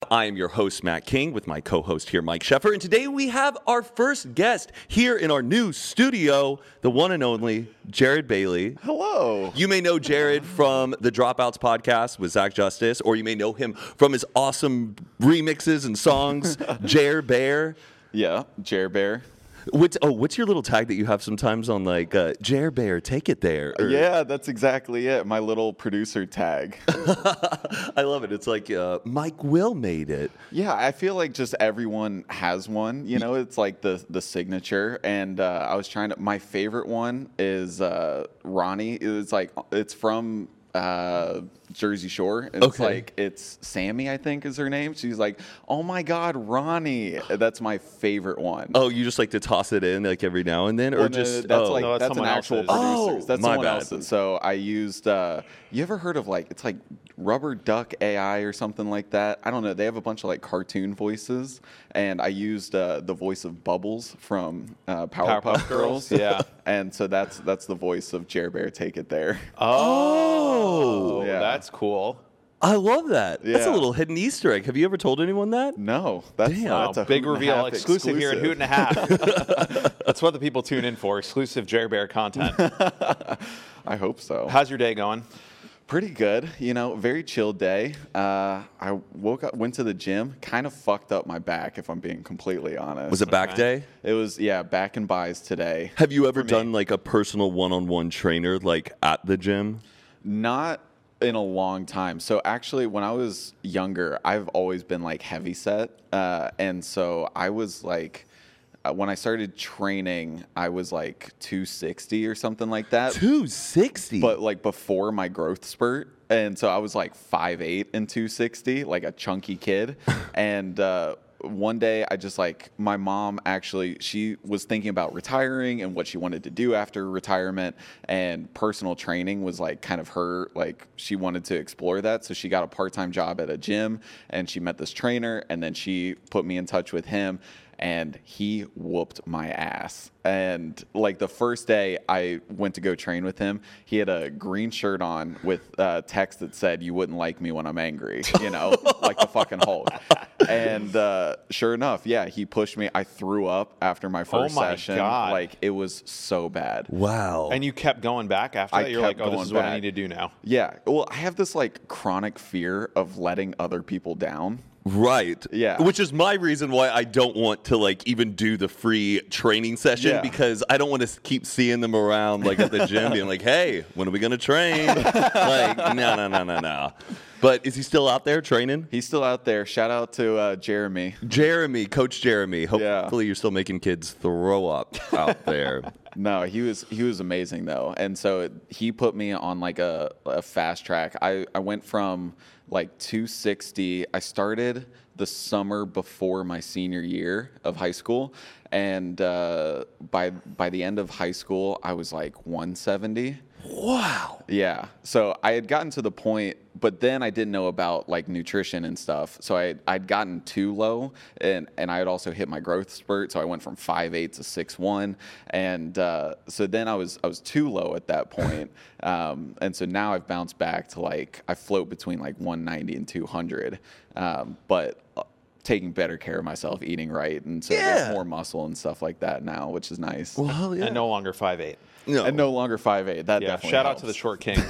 I am your host, Matt King, with my co-host here, Mike Sheffer. And today we have our first guest here in our new studio, the one and only Jared Bailey. Hello. You may know Jared from the Dropouts podcast with Zach Justice, or you may know him from his awesome remixes and songs, Jer Bear. Yeah, Jer Bear. What's your little tag that you have sometimes on, like, Jer Bear, take it there? Or... Yeah, that's exactly it. My little producer tag. I love it. It's like Mike Will made it. Yeah, I feel like just everyone has one. You know, it's like the signature. And I was trying to. My favorite one is Ronnie. It's from Jersey Shore. And it's Sammy, I think, is her name. She's like, oh my God, Ronnie. That's my favorite one. Oh, you just like to toss it in like every now and then, or just that's that's an actual producer's. That's my someone bad. else's. So I used. You ever heard of it's like Rubber Duck AI or something like that? I don't know. They have a bunch of like cartoon voices, and I used the voice of Bubbles from Powerpuff Girls. Yeah. And so that's the voice of Jer Bear. Take it there. Oh, Yeah. That's cool. I love that. That's a Yeah. little hidden Easter egg. Have you ever told anyone that? No, that's a Big Hoot and a reveal, Half exclusive here at Hoot and a Half. That's what the people tune in for, exclusive Jer Bear content. I hope so. How's your day going? Pretty good, very chill day. I woke up, went to the gym, kind of fucked up my back, if I'm being completely honest. Was it back day? It was, back and buys today. Have you ever done like a personal one-on-one trainer like at the gym? Not in a long time. So actually, when I was younger, I've always been like heavy set. And so I was like, when I started training, I was like 260 or something like that. 260? But like before my growth spurt. And so I was like 5'8" and 260, like a chunky kid. And one day I just my mom actually, she was thinking about retiring and what she wanted to do after retirement. And personal training was like kind of her, she wanted to explore that. So she got a part-time job at a gym and she met this trainer and then she put me in touch with him. And he whooped my ass. And the first day I went to go train with him, he had a green shirt on with text that said, "You wouldn't like me when I'm angry," like the fucking Hulk. And sure enough, he pushed me. I threw up after my first session. God. It was so bad. Wow. And you kept going back after that? You're like, oh, this is what I need to do now. Yeah. Well, I have this chronic fear of letting other people down. Right. Yeah. Which is my reason why I don't want to even do the free training session because I don't want to keep seeing them around at the gym being like, hey, when are we going to train? No. But is he still out there training? He's still out there. Shout out to Jeremy. Coach Jeremy. Hopefully you're still making kids throw up out there. No, he was amazing though. And so he put me on a fast track. I went from 260. I started the summer before my senior year of high school. And by the end of high school, I was 170. Wow. Yeah. So I had gotten to the point, but then I didn't know about nutrition and stuff. So I'd gotten too low and I had also hit my growth spurt. So I went from 5'8" to 6'1". And so then I was too low at that point. And so now I've bounced back to I float between 190 and 200. But taking better care of myself, eating right. And so there's more muscle and stuff like that now, which is nice. Well, hell yeah. And no longer 5'8". No. And no longer 5'8". That definitely shout helps. out to the short kings.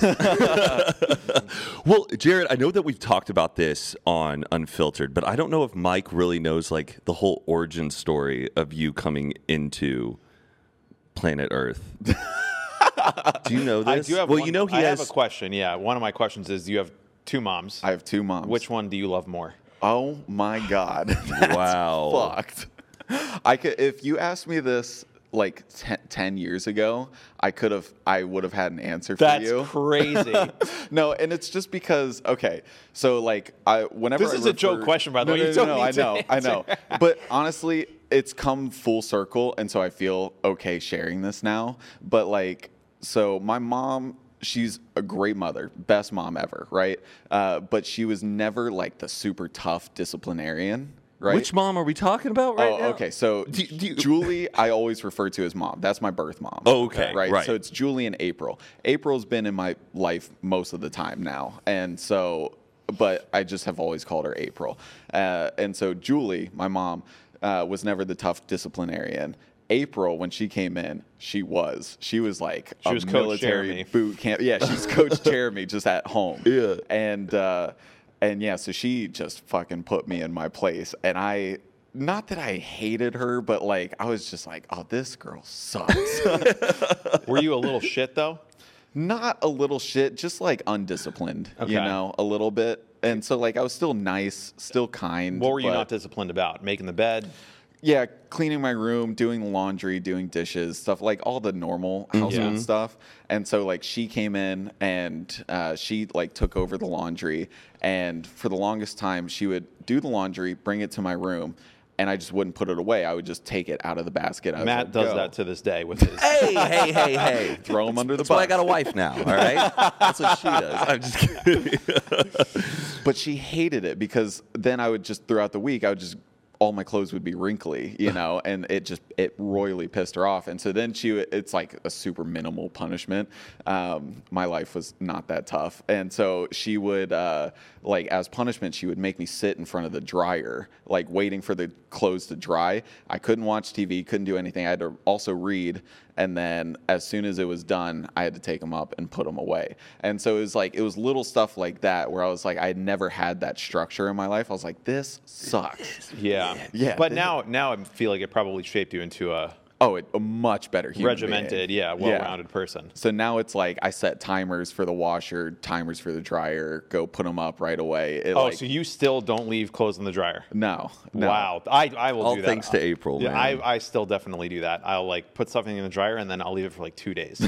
Well, Jared, I know that we've talked about this on Unfiltered, but I don't know if Mike really knows the whole origin story of you coming into planet Earth. Do you know this? I do have well, one, you know I have a question. Yeah, one of my questions is: you have two moms. I have two moms. Which one do you love more? Oh my God. That's Wow. fucked. If you asked me this 10 years ago, I would have had an answer for you. That's crazy. No, and it's just because, okay, so whenever This is a joke question, by the way. You No, don't need to I know. But honestly, it's come full circle, and so I feel okay sharing this now. But so my mom, she's a great mother, best mom ever, right? But she was never the super tough disciplinarian. Right? Which mom are we talking about right now? Okay. So Julie, I always refer to as mom. That's my birth mom. Oh, okay. Right. So it's Julie and April. April's been in my life most of the time now. And so but I just have always called her April. And so Julie, my mom, was never the tough disciplinarian. April, when she came in, she was like She a was Coach military Jeremy. boot camp. Yeah, she's Coach Jeremy just at home. Yeah. And yeah, so she just fucking put me in my place. And not that I hated her, but like I was just like, oh, this girl sucks. Were you a little shit though? Not a little shit, just like undisciplined, Okay. a little bit. And so like I was still nice, still kind. What were you but- not disciplined about? Making the bed? Yeah, cleaning my room, doing laundry, doing dishes, stuff like all the normal household Yeah. stuff. And so like she came in and she like took over the laundry. And for the longest time, she would do the laundry, bring it to my room, and I just wouldn't put it away. I would just take it out of the basket. I was Matt like, does "Go." that to this day with his. Hey. Throw them under the That's why I bus. got a wife now, all right? That's what she does. I'm just kidding. But she hated it because then I would just throughout the week all my clothes would be wrinkly, and it royally pissed her off. And so then it's like a super minimal punishment. My life was not that tough. And so she would, like as punishment, she would make me sit in front of the dryer, like waiting for the clothes to dry. I couldn't watch TV, couldn't do anything. I had to also read. And then as soon as it was done, I had to take them up and put them away. And so it was little stuff like that where I was like, I had never had that structure in my life. I was like, this sucks. Yeah. Yeah. But now I feel like it probably shaped you into a A much better human regimented, being. well-rounded person. So now it's like I set timers for the washer, timers for the dryer, go put them up right away. So you still don't leave clothes in the dryer? No. Wow. I will All do that. thanks to April, Yeah, man. I still definitely do that. I'll like put something in the dryer and then I'll leave it for like 2 days.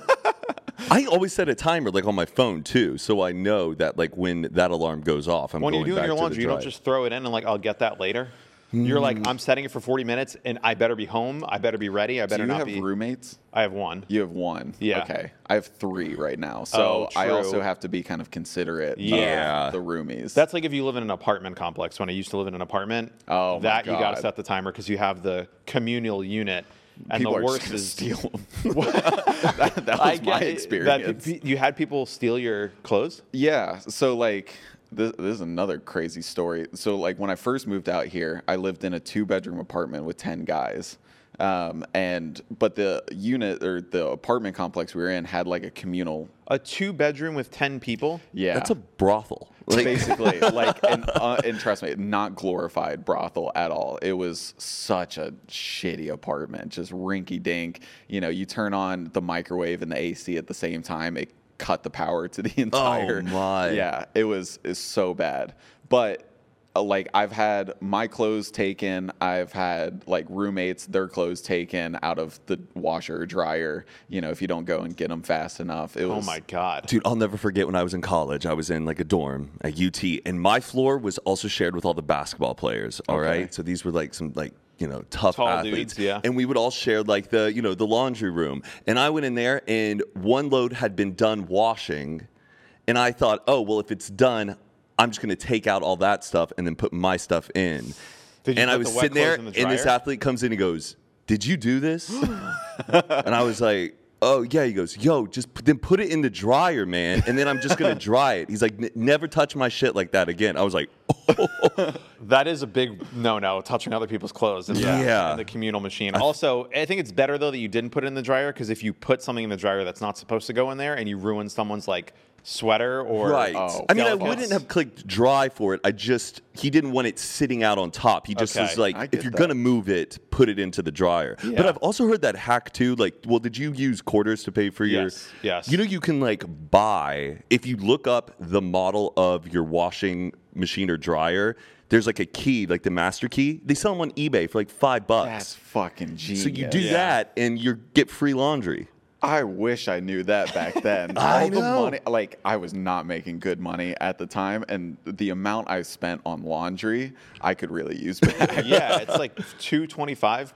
I always set a timer like on my phone too, so I know that like when that alarm goes off, I'm When going you're doing back your to the laundry, you don't dryer. just throw it in and like, I'll get that later. You're like, I'm setting it for 40 minutes and I better be home. I better be ready. I Do better you not have be. roommates? I have one. You have one. Yeah. Okay. I have 3 right now. So I true. also have to be kind of considerate Yeah. of the roomies. That's like if you live in an apartment complex. When I used to live in an apartment, Oh, my that you got to God. set the timer because you have the communal unit. And People the are worst just is gonna steal them. that was my experience. You had people steal your clothes. Yeah. So like this is another crazy story. So like when I first moved out here, I lived in a 2-bedroom apartment with 10 guys. But the unit or the apartment complex we were in had like a communal. A 2-bedroom with 10 people. Yeah. That's a brothel. Like, Basically, like, and trust me, not glorified brothel at all. It was such a shitty apartment, just rinky dink. You turn on the microwave and the AC at the same time, it cut the power to the entire. my. Yeah, it's so bad. But like I've had my clothes taken. I've had like roommates, their clothes taken out of the washer or dryer. If you don't go and get them fast enough. Oh my God. dude, I'll never forget when I was in college. I was in like a dorm at UT, and my floor was also shared with all the basketball players. All Okay. right, so these were like some tough Tall athletes, dudes, yeah. And we would all share like the laundry room. And I went in there, and one load had been done washing, and I thought, oh well, if it's done, I'm just going to take out all that stuff and then put my stuff in. Did you And I put was the wet sitting there, clothes in the and this dryer? athlete comes in and goes, "Did you do this?" And I was like, "Oh yeah." He goes, "Yo, then put it in the dryer, man, and then I'm just gonna dry it." He's like, "Never touch my shit like that again." I was like, That is a big no-no, touching other people's clothes in Yeah. the communal machine. Also, I think it's better, though, that you didn't put it in the dryer, because if you put something in the dryer that's not supposed to go in there and you ruin someone's, like, sweater or... "Right." Oh, I mean, I delicates. wouldn't have clicked dry for it. He didn't want it sitting out on top. He just Okay. was like, I "If get you're that. gonna move it, put it into the dryer." But Yeah. I've also heard that hack too. Like, well, did you use quarters to pay for your? Yes. You can like buy, if you look up the model of your washing machine or dryer, there's like a key, like the master key. They sell them on eBay for like $5. That's fucking genius. So you do Yeah. that and you get free laundry. I wish I knew that back then. I All the know. money, like I was not making good money at the time, and the amount I spent on laundry, I could really use back. Yeah, it's like $2.25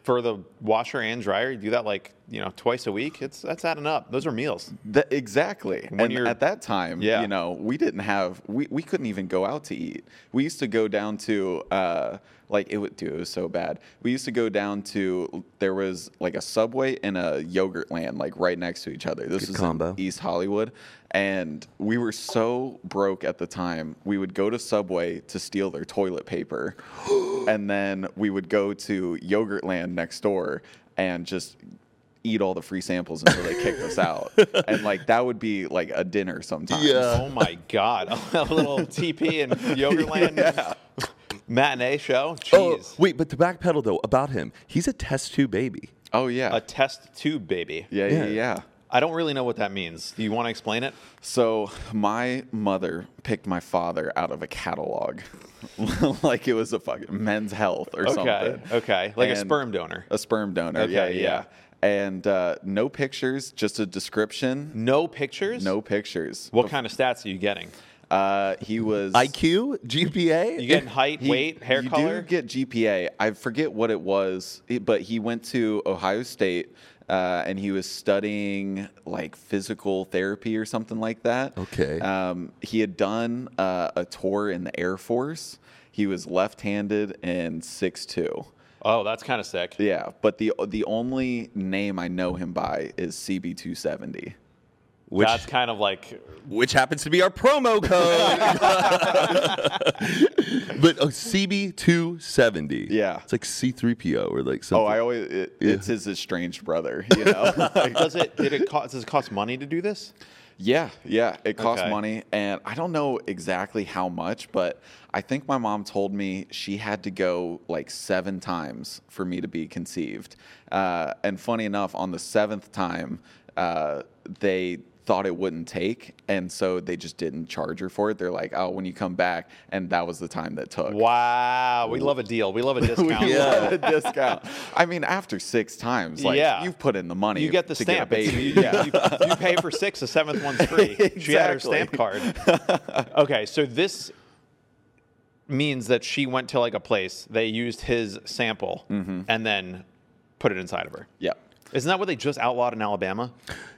for the washer and dryer, you do that like, twice a week. That's adding up. Those are meals. Exactly. When And at that time, Yeah. we didn't have, we couldn't even go out to eat. We used to go down to, it was so bad. We used to go down to, there was like a Subway and a Yogurt Land, like right next to each other. This Good was combo. in East Hollywood. And we were so broke at the time, we would go to Subway to steal their toilet paper. And then we would go to Yogurt Land next door and just eat all the free samples until they kicked us out. And like that would be like a dinner sometimes. Yeah. Oh my God. A little TP and Yogurtland matinee show. Oh, Jeez. wait, but to backpedal though about him, he's a test tube baby. Oh yeah. A test tube baby. Yeah. I don't really know what that means. Do you want to explain it? So my mother picked my father out of a catalog, like it was a fucking Men's Health or something. Okay. Like a And sperm donor. A sperm donor. Okay, Yeah. And no pictures, just a description. No pictures? No pictures. What kind of stats are you getting? He was IQ, GPA. You getting height, weight, hair you color? do get GPA. I forget what it was, but he went to Ohio State and he was studying like physical therapy or something like that. Okay. He had done a tour in the Air Force. He was left-handed and 6'2". Oh, that's kind of sick. Yeah, but the only name I know him by is CB270. That's kind of like which happens to be our promo code. But CB270. Yeah. It's like C3PO or like something. Oh, it's his estranged brother, Like, does it cost money to do this? Yeah, it costs Okay. money, and I don't know exactly how much, but I think my mom told me she had to go like 7 times for me to be conceived. And funny enough, on the 7th time, they thought it wouldn't take, and so they just didn't charge her for it. They're like, "Oh, when you come back," and that was the time that took. Wow, we love a deal. We love a discount. Yeah, a discount. I mean, after 6 times, like Yeah. you've put in the money. You get the to stamp. Get a baby. You pay for 6, the 7th one's free. She had her Exactly. stamp card. Okay, so this means that she went to like a place, they used his sample, and then put it inside of her. Yeah. Isn't that what they just outlawed in Alabama?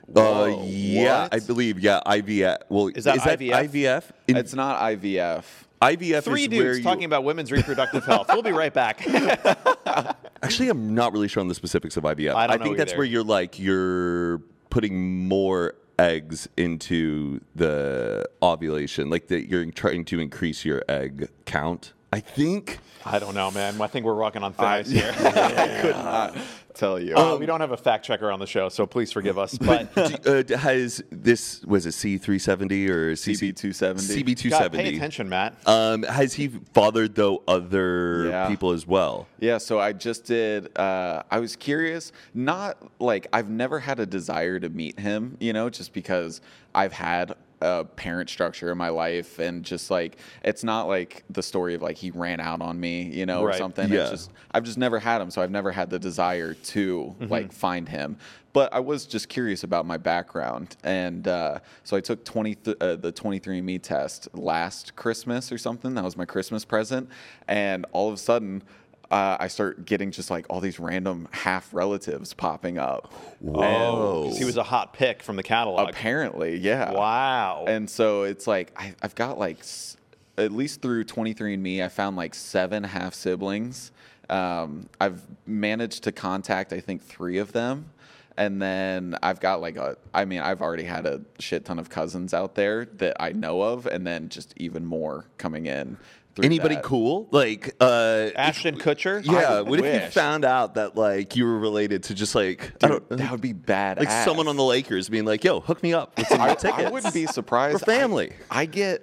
Yeah, what? I believe. Yeah, IVF. Well, Is that IVF? IVF? It's not IVF. IVF 3 is where dudes you, talking about women's reproductive health. We'll be right back. Actually, I'm not really sure on the specifics of IVF. I don't know think that's either. where you're putting more eggs into the ovulation, like that you're trying to increase your egg count. I think. I don't know, man. I think we're rocking on thin ice here. I could not tell you. We don't have a fact checker on the show, so please forgive us. But Has this was it C370 or CB270? CB270? God, pay attention, Matt. Has he fathered though other Yeah. people as well? Yeah, so I just did. I was curious. Not like I've never had a desire to meet him, just because I've had a parent structure in my life, and just like it's not like the story of like he ran out on me, or Right. something. Yeah. It's just I've just never had him, so I've never had the desire to like find him. But I was just curious about my background, and so I took the 23andMe test last Christmas or something. That was my Christmas present, and all of a sudden. I start getting just like all these random half relatives popping up. Whoa. 'Cause he was a hot pick from the catalog. Apparently, yeah. Wow. And so it's like I've got like at least through 23andMe, I found like 7 half siblings. I've managed to contact I think 3 of them. And then I've got like I've already had a shit ton of cousins out there that I know of, and then just even more coming in. through Anybody that. cool? Like Ashton Kutcher? Yeah, what if you wish. found out that like you were related to just like I Dude, don't that would be bad. like someone on the Lakers being like, "Yo, hook me up with some I tickets." wouldn't be surprised. We're family. I get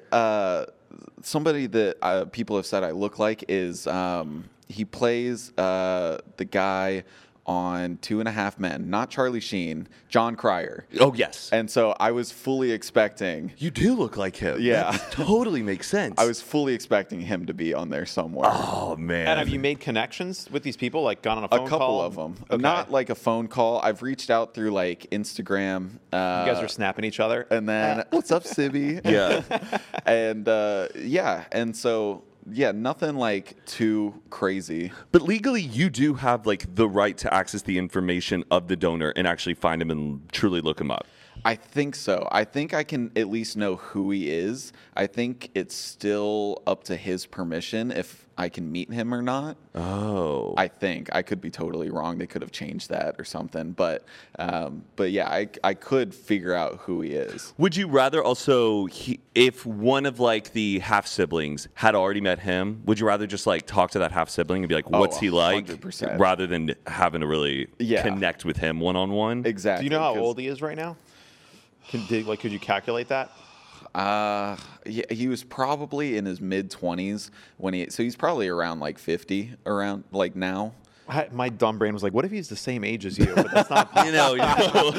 somebody that people have said I look like is he plays the guy on 2.5 Men, not Charlie Sheen, John Cryer. Oh yes, And so I was fully expecting. you do look like him. Yeah. That totally makes sense. I was fully expecting him to be on there somewhere. Oh man. And have you made connections with these people? Like gone on a phone A couple call? of them. Okay. Not like a phone call. I've reached out through like Instagram. You guys are snapping each other? And then, what's up, Sibby? Yeah. And yeah, and so yeah, nothing like too crazy. But legally, you do have like the right to access the information of the donor and actually find him and truly look him up. I think so. I think I can at least know who he is. I think it's still up to his permission if I can meet him or not. Oh. I think I could be totally wrong. They could have changed that or something. But yeah, I could figure out who he is. Would you rather also, if one of like the half siblings had already met him, would you rather just like talk to that half sibling and be like, what's he like? 100%. Rather than having to really connect with him one-on-one? Exactly. Do you know how old he is right now? Could you calculate that? Yeah, he was probably in his mid-20s so he's probably around like 50 around like now. My dumb brain was like, what if he's the same age as you? But that's not possible. You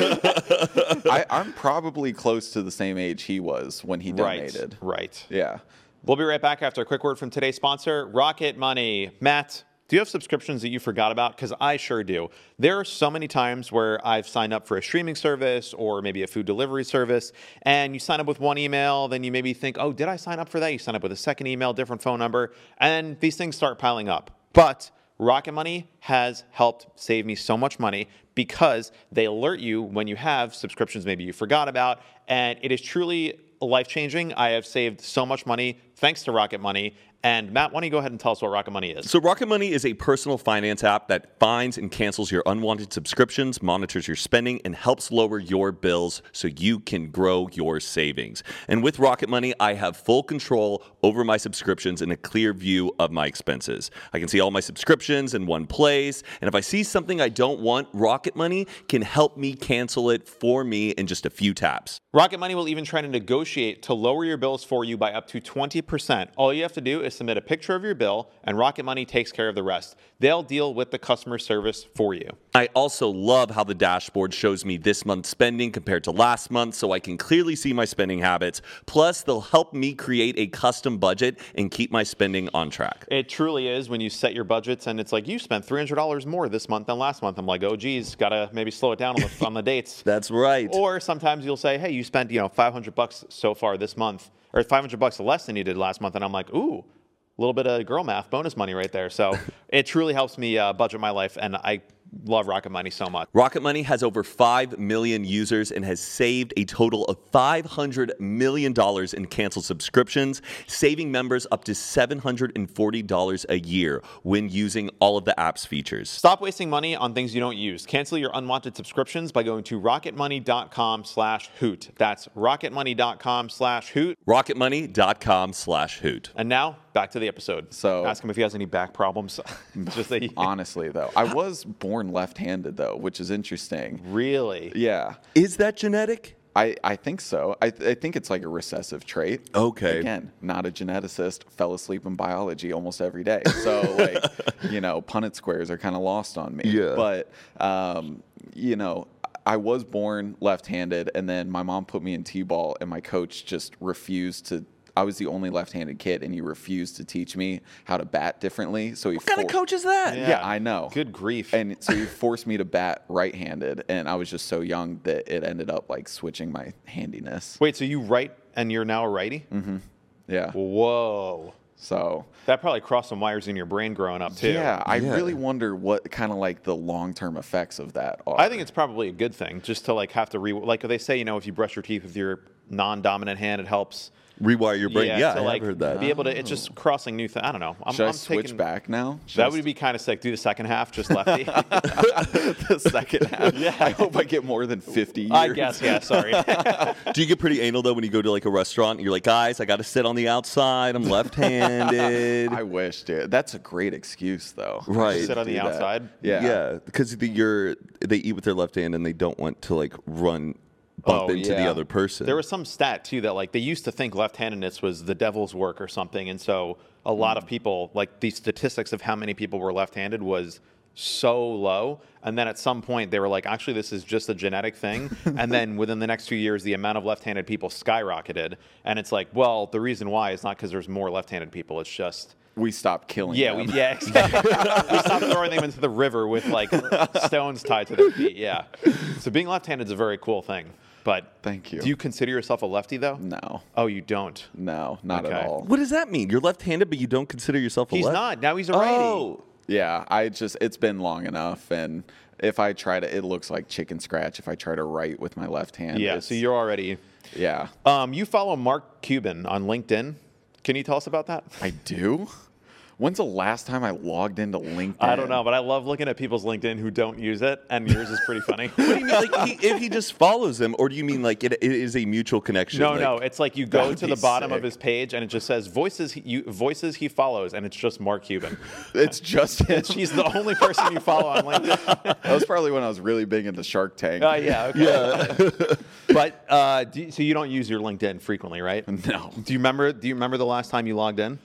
know. I'm probably close to the same age he was when he donated. Right. Yeah. We'll be right back after a quick word from today's sponsor, Rocket Money. Matt, do you have subscriptions that you forgot about? Because I sure do. There are so many times where I've signed up for a streaming service or maybe a food delivery service, and you sign up with one email, then you maybe think, oh, did I sign up for that? You sign up with a second email, different phone number, and these things start piling up. But Rocket Money has helped save me so much money because they alert you when you have subscriptions maybe you forgot about, and it is truly life-changing. I have saved so much money thanks to Rocket Money. And Matt, why don't you go ahead and tell us what Rocket Money is? So Rocket Money is a personal finance app that finds and cancels your unwanted subscriptions, monitors your spending, and helps lower your bills so you can grow your savings. And with Rocket Money, I have full control over my subscriptions and a clear view of my expenses. I can see all my subscriptions in one place, and if I see something I don't want, Rocket Money can help me cancel it for me in just a few taps. Rocket Money will even try to negotiate to lower your bills for you by up to 20%. All you have to do is submit a picture of your bill, and Rocket Money takes care of the rest. They'll deal with the customer service for you. I also love how the dashboard shows me this month's spending compared to last month, so I can clearly see my spending habits. Plus, they'll help me create a custom budget and keep my spending on track. It truly is when you set your budgets and it's like, you spent $300 more this month than last month. I'm like, oh, geez, gotta maybe slow it down on the dates. That's right. Or sometimes you'll say, hey, you spent $500 so far this month, or $500 less than you did last month, and I'm like, ooh, a little bit of girl math bonus money right there. So it truly helps me budget my life, and I love Rocket Money so much. Rocket Money has over 5 million users and has saved a total of $500 million in canceled subscriptions, saving members up to $740 a year when using all of the app's features. Stop wasting money on things you don't use. Cancel your unwanted subscriptions by going to rocketmoney.com/hoot. That's rocketmoney.com/hoot. rocketmoney.com/hoot. And now, back to the episode. So ask him if he has any back problems. Just that honestly, though, I was born left-handed, though, which is interesting. Really? Yeah. Is that genetic? I think so. I think it's like a recessive trait. Okay. Again, not a geneticist. Fell asleep in biology almost every day. So, like, Punnett squares are kind of lost on me. Yeah. But, I was born left-handed, and then my mom put me in T-ball, and my coach just refused to. I was the only left-handed kid, and he refused to teach me how to bat differently. So What kind of coach is that? Yeah, I know. Good grief. And so he forced me to bat right-handed, and I was just so young that it ended up like switching my handiness. Wait, so you write and you're now a righty? Mm-hmm. Yeah. Whoa. So that probably crossed some wires in your brain growing up too. Yeah, I really wonder what kind of like the long-term effects of that are. I think it's probably a good thing just to like have to like they say, if you brush your teeth with your non-dominant hand, it helps Rewire your brain. Yeah, to, I have heard that. Be able to, it's just crossing new things. I don't know. Should I switch back now? That would be kind of sick. Do the second half, just lefty. The second half. Yeah. I hope I get more than 50 years. I guess, yeah, sorry. Do you get pretty anal, though, when you go to like a restaurant and you're like, guys, I got to sit on the outside. I'm left-handed. I wish, dude. That's a great excuse, though. Right. Sit on the outside? Yeah. Yeah, because they eat with their left hand and they don't want to like bump into the other person. There was some stat too that like they used to think left-handedness was the devil's work or something, and so a lot of people, like the statistics of how many people were left-handed was so low, and then at some point they were like, actually this is just a genetic thing, and then within the next few years the amount of left-handed people skyrocketed, and it's like, well, the reason why is not because there's more left-handed people, it's just we stopped killing them. Exactly. We stopped throwing them into the river with like stones tied to their feet. Yeah. So being left-handed is a very cool thing. But Thank you. Do you consider yourself a lefty though? No, Oh, you don't. no, not Okay. at all. What does that mean? You're left-handed, but you don't consider yourself a He's left? not. Now he's a righty. Oh, Yeah, it's been long enough, and if I try to, it looks like chicken scratch if I try to write with my left hand. Yeah. So you're already. Yeah, You follow Mark Cuban on LinkedIn. Can you tell us about that? I do. When's the last time I logged into LinkedIn? I don't know, but I love looking at people's LinkedIn who don't use it, and yours is pretty funny. what do you mean? Like, if he just follows him, or do you mean like it is a mutual connection? No, like, no, it's like you go would to be the bottom of sick. his page, and it just says voices he follows, and it's just Mark Cuban. It's just She's the only person you follow on LinkedIn. that was probably when I was really big into Shark Tank. Yeah, okay. But so you don't use your LinkedIn frequently, right? No. Do you remember the last time you logged in?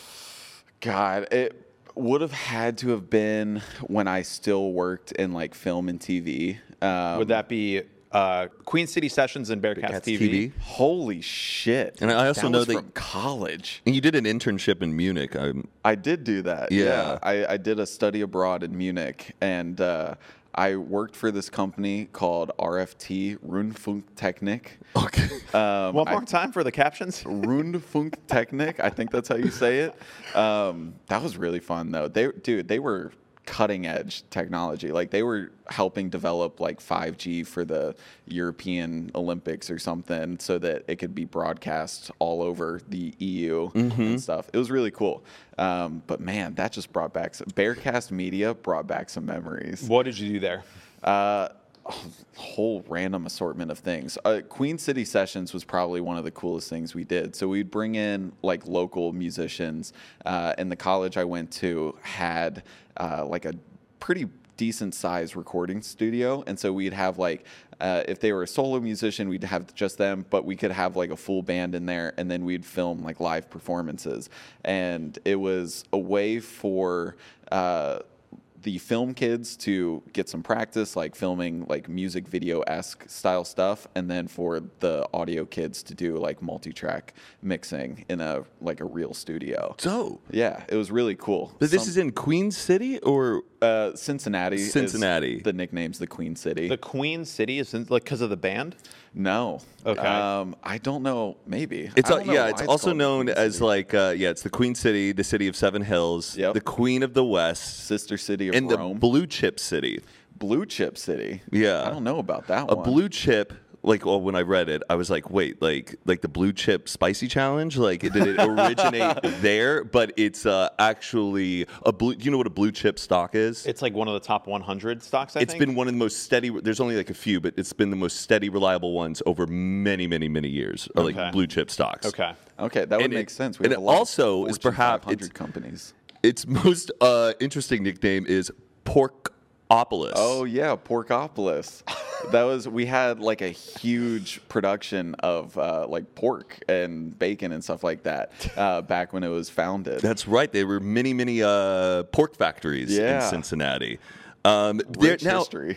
God, it would have had to have been when I still worked in like film and TV. Would that be Queen City Sessions and Bearcats Cats TV? TV. Holy shit! And I also that know was that- from college. And you did an internship in Munich. I did do that. Yeah. I did a study abroad in Munich, and I worked for this company called RFT Rundfunktechnik. Okay. One more time for the captions. Rundfunktechnik, I think that's how you say it. That was really fun though. They were cutting edge technology. Like they were helping develop like 5G for the European Olympics or something so that it could be broadcast all over the EU and stuff. It was really cool. But man, that just brought back Bearcast Media brought back some memories. What did you do there? A whole random assortment of things. Queen City Sessions was probably one of the coolest things we did. So we'd bring in like local musicians. And the college I went to had like a pretty decent sized recording studio. And so we'd have like, if they were a solo musician, we'd have just them, but we could have like a full band in there, and then we'd film like live performances. And it was a way for the film kids to get some practice, like filming like music video-esque style stuff, and then for the audio kids to do like multi-track mixing in a real studio. So, Yeah, it was really cool. but this is in Queen City or Cincinnati. Cincinnati. The nickname's the Queen City. The Queen City is like because of the band. No. Okay. I don't know. Maybe. It's I don't know why it's also called the known Queen as City. like it's the Queen City, the city of seven hills, Yep. the Queen of the West, Sister City of and Rome. the Blue Chip City. Blue Chip City. Yeah. I don't know about that A one. blue chip. Like, well, when I read it, I was like, wait, like the blue chip spicy challenge? Like, did it originate there? But it's actually a blue. Do you know what a blue chip stock is? It's like one of the top 100 stocks. I It's think. been one of the most steady. There's only like a few, but it's been the most steady, reliable ones over many, many, many years. Are Okay. like blue chip stocks. Okay. Okay, that would And make it- sense. We and have it a lot of also is Fortune perhaps- 500 companies. Its most interesting nickname is Porkopolis. Oh yeah, Porkopolis. We had like a huge production of like pork and bacon and stuff like that back when it was founded. That's right. There were many, many pork factories in Yeah. Cincinnati. Rich now, history.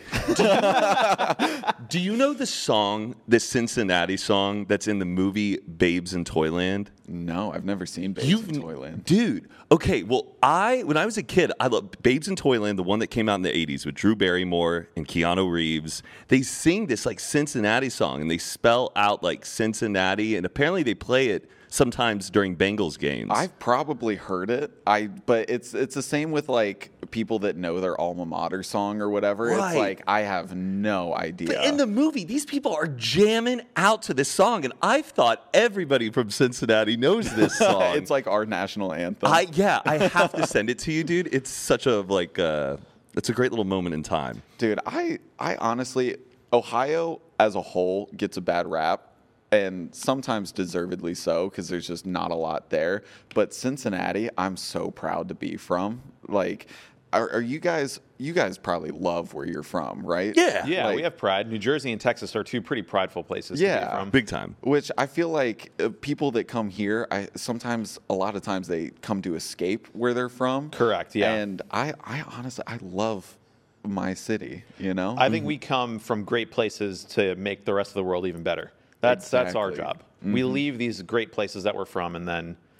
do you know the song, the Cincinnati song that's in the movie Babes in Toyland? No, I've never seen Babes in Toyland. Dude. Okay, well, when I was a kid, I loved Babes in Toyland, the one that came out in the 80s with Drew Barrymore and Keanu Reeves. They sing this like Cincinnati song and they spell out like Cincinnati, and apparently they play it sometimes during Bengals games. I've probably heard it. But it's the same with like people that know their alma mater song or whatever. Right. It's like I have no idea. But in the movie, these people are jamming out to this song, and I thought everybody from Cincinnati knows this song. it's like our national anthem. I have to send it to you, dude. It's such a it's a great little moment in time. Dude, I honestly, Ohio as a whole gets a bad rap, and sometimes deservedly so, because there's just not a lot there. But Cincinnati, I'm so proud to be from. Like, are you guys probably love where you're from, right? Yeah, Like, we have pride. New Jersey and Texas are two pretty prideful places to Yeah. be from. Big time. Which I feel like people that come here, a lot of times they come to escape where they're from. Correct, yeah. And I honestly, I love my city, you know? I think we come from great places to make the rest of the world even better. That's our Exactly. job. We leave these great places that we're from, and then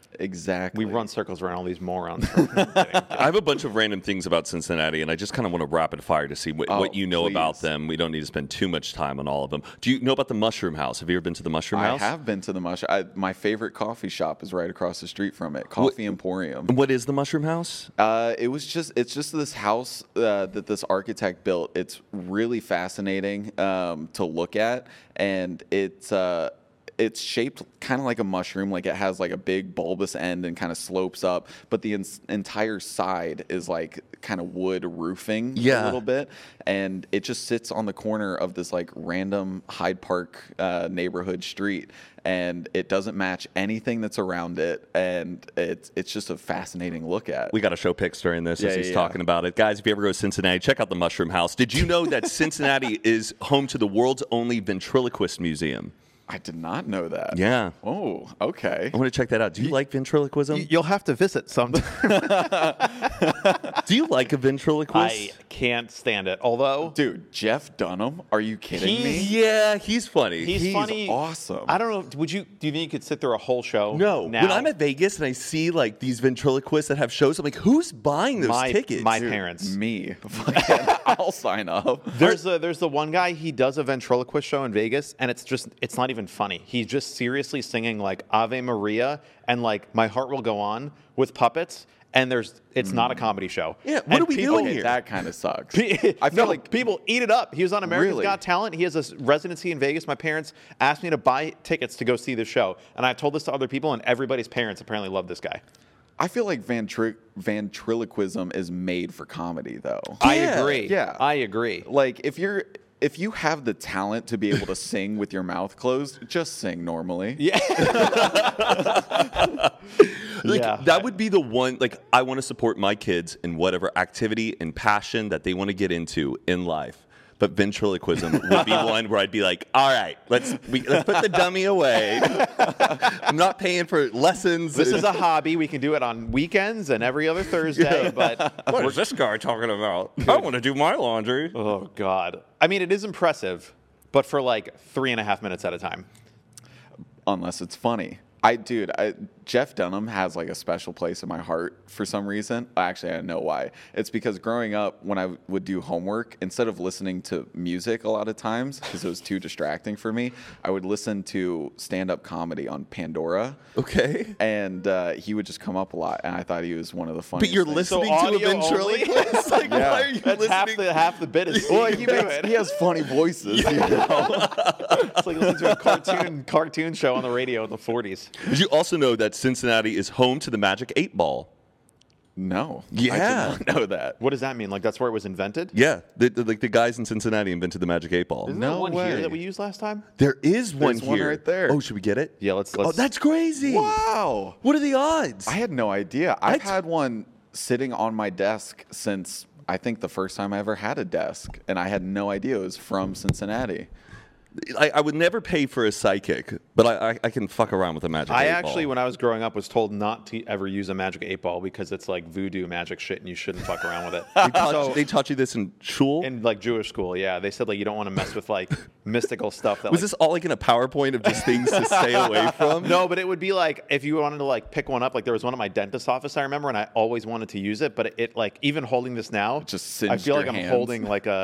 Exactly. We run circles around all these morons. I have a bunch of random things about Cincinnati, and I just kind of want to rapid fire to see what you know about please. them. We don't need to spend too much time on all of them. Do you know about the Mushroom House? Have you ever been to the Mushroom House? I have been to the my favorite coffee shop is right across the street from it. Coffee Emporium. What is the Mushroom House? It's just this house that this architect built. It's really fascinating to look at, and it's shaped kind of like a mushroom, like it has like a big bulbous end and kind of slopes up, but the entire side is like kind of wood roofing a little bit, and it just sits on the corner of this like random Hyde Park neighborhood street, and it doesn't match anything that's around it, and it's just a fascinating look at. We got to show pics during this as he's talking about it. Guys, if you ever go to Cincinnati, check out the Mushroom House. Did you know that Cincinnati is home to the world's only ventriloquist museum? I did not know that. Yeah. Oh, okay. I want to check that out. Do you like ventriloquism? You'll have to visit sometime. Do you like a ventriloquist? I can't stand it. Although, Dude, Jeff Dunham? Are you kidding me? Yeah, he's funny. he's funny. awesome. I don't know. Do you think you could sit through a whole show? No. Now? When I'm at Vegas and I see like these ventriloquists that have shows, I'm like, who's buying those tickets? My parents. Me. Fucking, I'll sign up. There's the one guy, he does a ventriloquist show in Vegas, and it's not even funny. He's just seriously singing like Ave Maria and like My Heart Will Go On with puppets, and it's not a comedy show. Yeah, what And are we people- doing here? That kind of sucks. I feel like people eat it up. He was on America's Really? Got Talent. He has a residency in Vegas. My parents asked me to buy tickets to go see the show, and I've told this to other people, and everybody's parents apparently love this guy. I feel like ventriloquism is made for comedy, though. I agree. Yeah. I agree. Like if you have the talent to be able to sing with your mouth closed, just sing normally. Yeah. Like, Yeah. that would be the one, like, I want to support my kids in whatever activity and passion that they want to get into in life. But ventriloquism would be one where I'd be like, all right, let's put the dummy away. I'm not paying for lessons. This is a hobby. We can do it on weekends and every other Thursday, but What is this guy talking about? I want to do my laundry. oh God. I mean, it is impressive, but for like 3.5 minutes at a time. Unless it's funny. Jeff Dunham has like a special place in my heart for some reason. Actually, I know why. It's because growing up, when I would do homework, instead of listening to music a lot of times, because it was too distracting for me, I would listen to stand-up comedy on Pandora. Okay. And he would just come up a lot, and I thought he was one of the funniest. But you're things. listening to a audio only? ventriloquist? Like, Yeah. why are you That's listening? half the bit is Well, seeing he you do it. has funny voices. You know? It's like listening to a cartoon show on the radio in the 40s. Did you also know that Cincinnati is home to the Magic 8 Ball? No. Yeah. I did not know that. What does that mean? Like that's where it was invented? Yeah, the guys in Cincinnati invented the Magic 8 Ball. Isn't No there one way. here that we used last time? There is one There's one here. right there. Oh, should we get it? Yeah, let's Oh, that's crazy. Wow. What are the odds? I had no idea. I've That's- had one sitting on my desk since I think the first time I ever had a desk, and I had no idea it was from Cincinnati. I would never pay for a psychic, but I can fuck around with a Magic 8 I Ball. actually, when I was growing up, was told not to ever use a Magic 8 Ball because it's like voodoo magic shit and you shouldn't fuck around with it. They taught you this in shul? In like Jewish school, yeah. They said like you don't want to mess with like mystical stuff. That Was like, this all like in a PowerPoint of just things to stay away from? No, but it would be like if you wanted to like pick one up. Like there was one at my dentist's office I remember, and I always wanted to use it. But it like even holding this now, Just I singed feel your like I'm hands. holding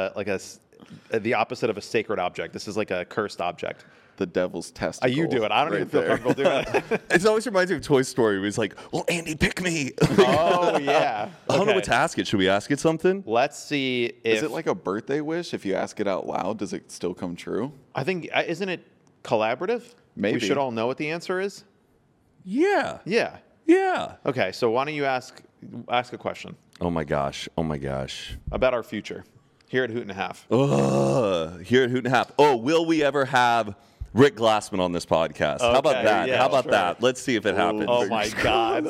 the opposite of a sacred object. This is like a cursed object. The devil's testicle. You do it. I don't right even feel there. comfortable doing it. It always reminds me of Toy Story. Where he's like, well, Andy, pick me. Oh yeah. I don't know Okay. what to ask it. Should we ask it something? Let's see if Is it like a birthday wish? If you ask it out loud, does it still come true? I think isn't it collaborative? Maybe. We should all know what the answer is. Yeah. Yeah. Yeah. Okay, so why don't you ask a question Oh my gosh. Oh my gosh. about our future here at Hoot and a Half? Here at Hoot and a Half. Oh, will we ever have Rick Glassman on this podcast? How about Okay, that? yeah, How about sure. that? Let's see if it happens. Oh my God.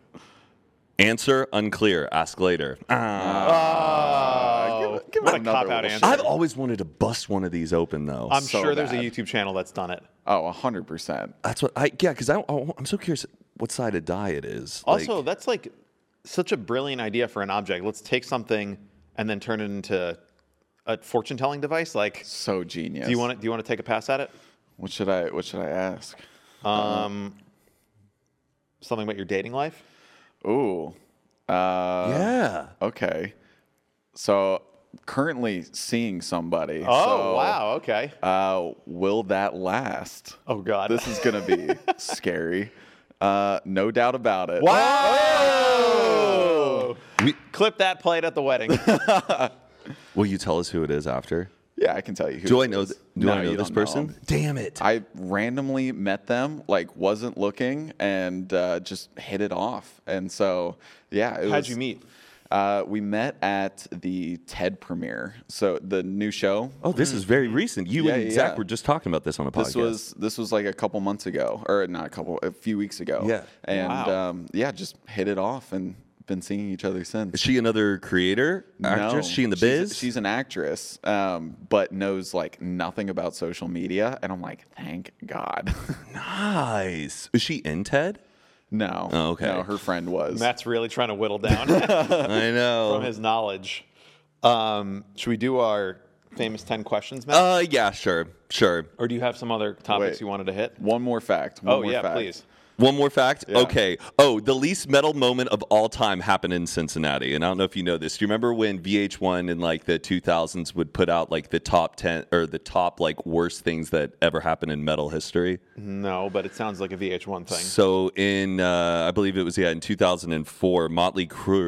Answer unclear. Ask later. Oh, give it what a another cop-out little answer. I've always wanted to bust one of these open though. I'm so sure there's a bad. YouTube channel that's done it. Oh, 100%. That's what because I'm so curious what side of die it is. Also, Like, that's like such a brilliant idea for an object. Let's take something and then turn it into a fortune-telling device. Like, So genius. do you want to take a pass at it? What should I ask? something about your dating life? Ooh. Yeah. Okay. So currently seeing somebody. Oh, so, wow. Okay. Will that last? Oh, God. This is going to be scary. No doubt about it. Wow. Clip that played at the wedding. Will you tell us who it is after? Yeah, I can tell you who Do it I know? is. Do No, I know you this don't know person? him. Damn it! I randomly met them, like wasn't looking, and just hit it off. And so, yeah. How'd you meet? We met at the TED premiere. So the new show. Oh, this is very recent. You Yeah, and Zach yeah. were just talking about this on a podcast. This was like a months ago, or not a few weeks ago. Yeah. And Wow. just hit it off and been seeing each other since. Is she another creator, actress? No, She in the biz? She's an actress, but knows like nothing about social media. And I'm like, thank God. Nice. Is she in TED? No. Oh, okay. No, her friend was. Matt's really trying to whittle down I know. from his knowledge. Should we do our famous 10 questions, Matt? Yeah, sure. Or do you have some other topics Wait. you wanted to hit? One more fact. Oh, yeah, please. One more fact? Yeah. Okay. Oh, the least metal moment of all time happened in Cincinnati. And I don't know if you know this. Do you remember when VH1 in like the 2000s would put out like the top 10 or the top like worst things that ever happened in metal history? No, but it sounds like a VH1 thing. So in I believe it was in 2004, Motley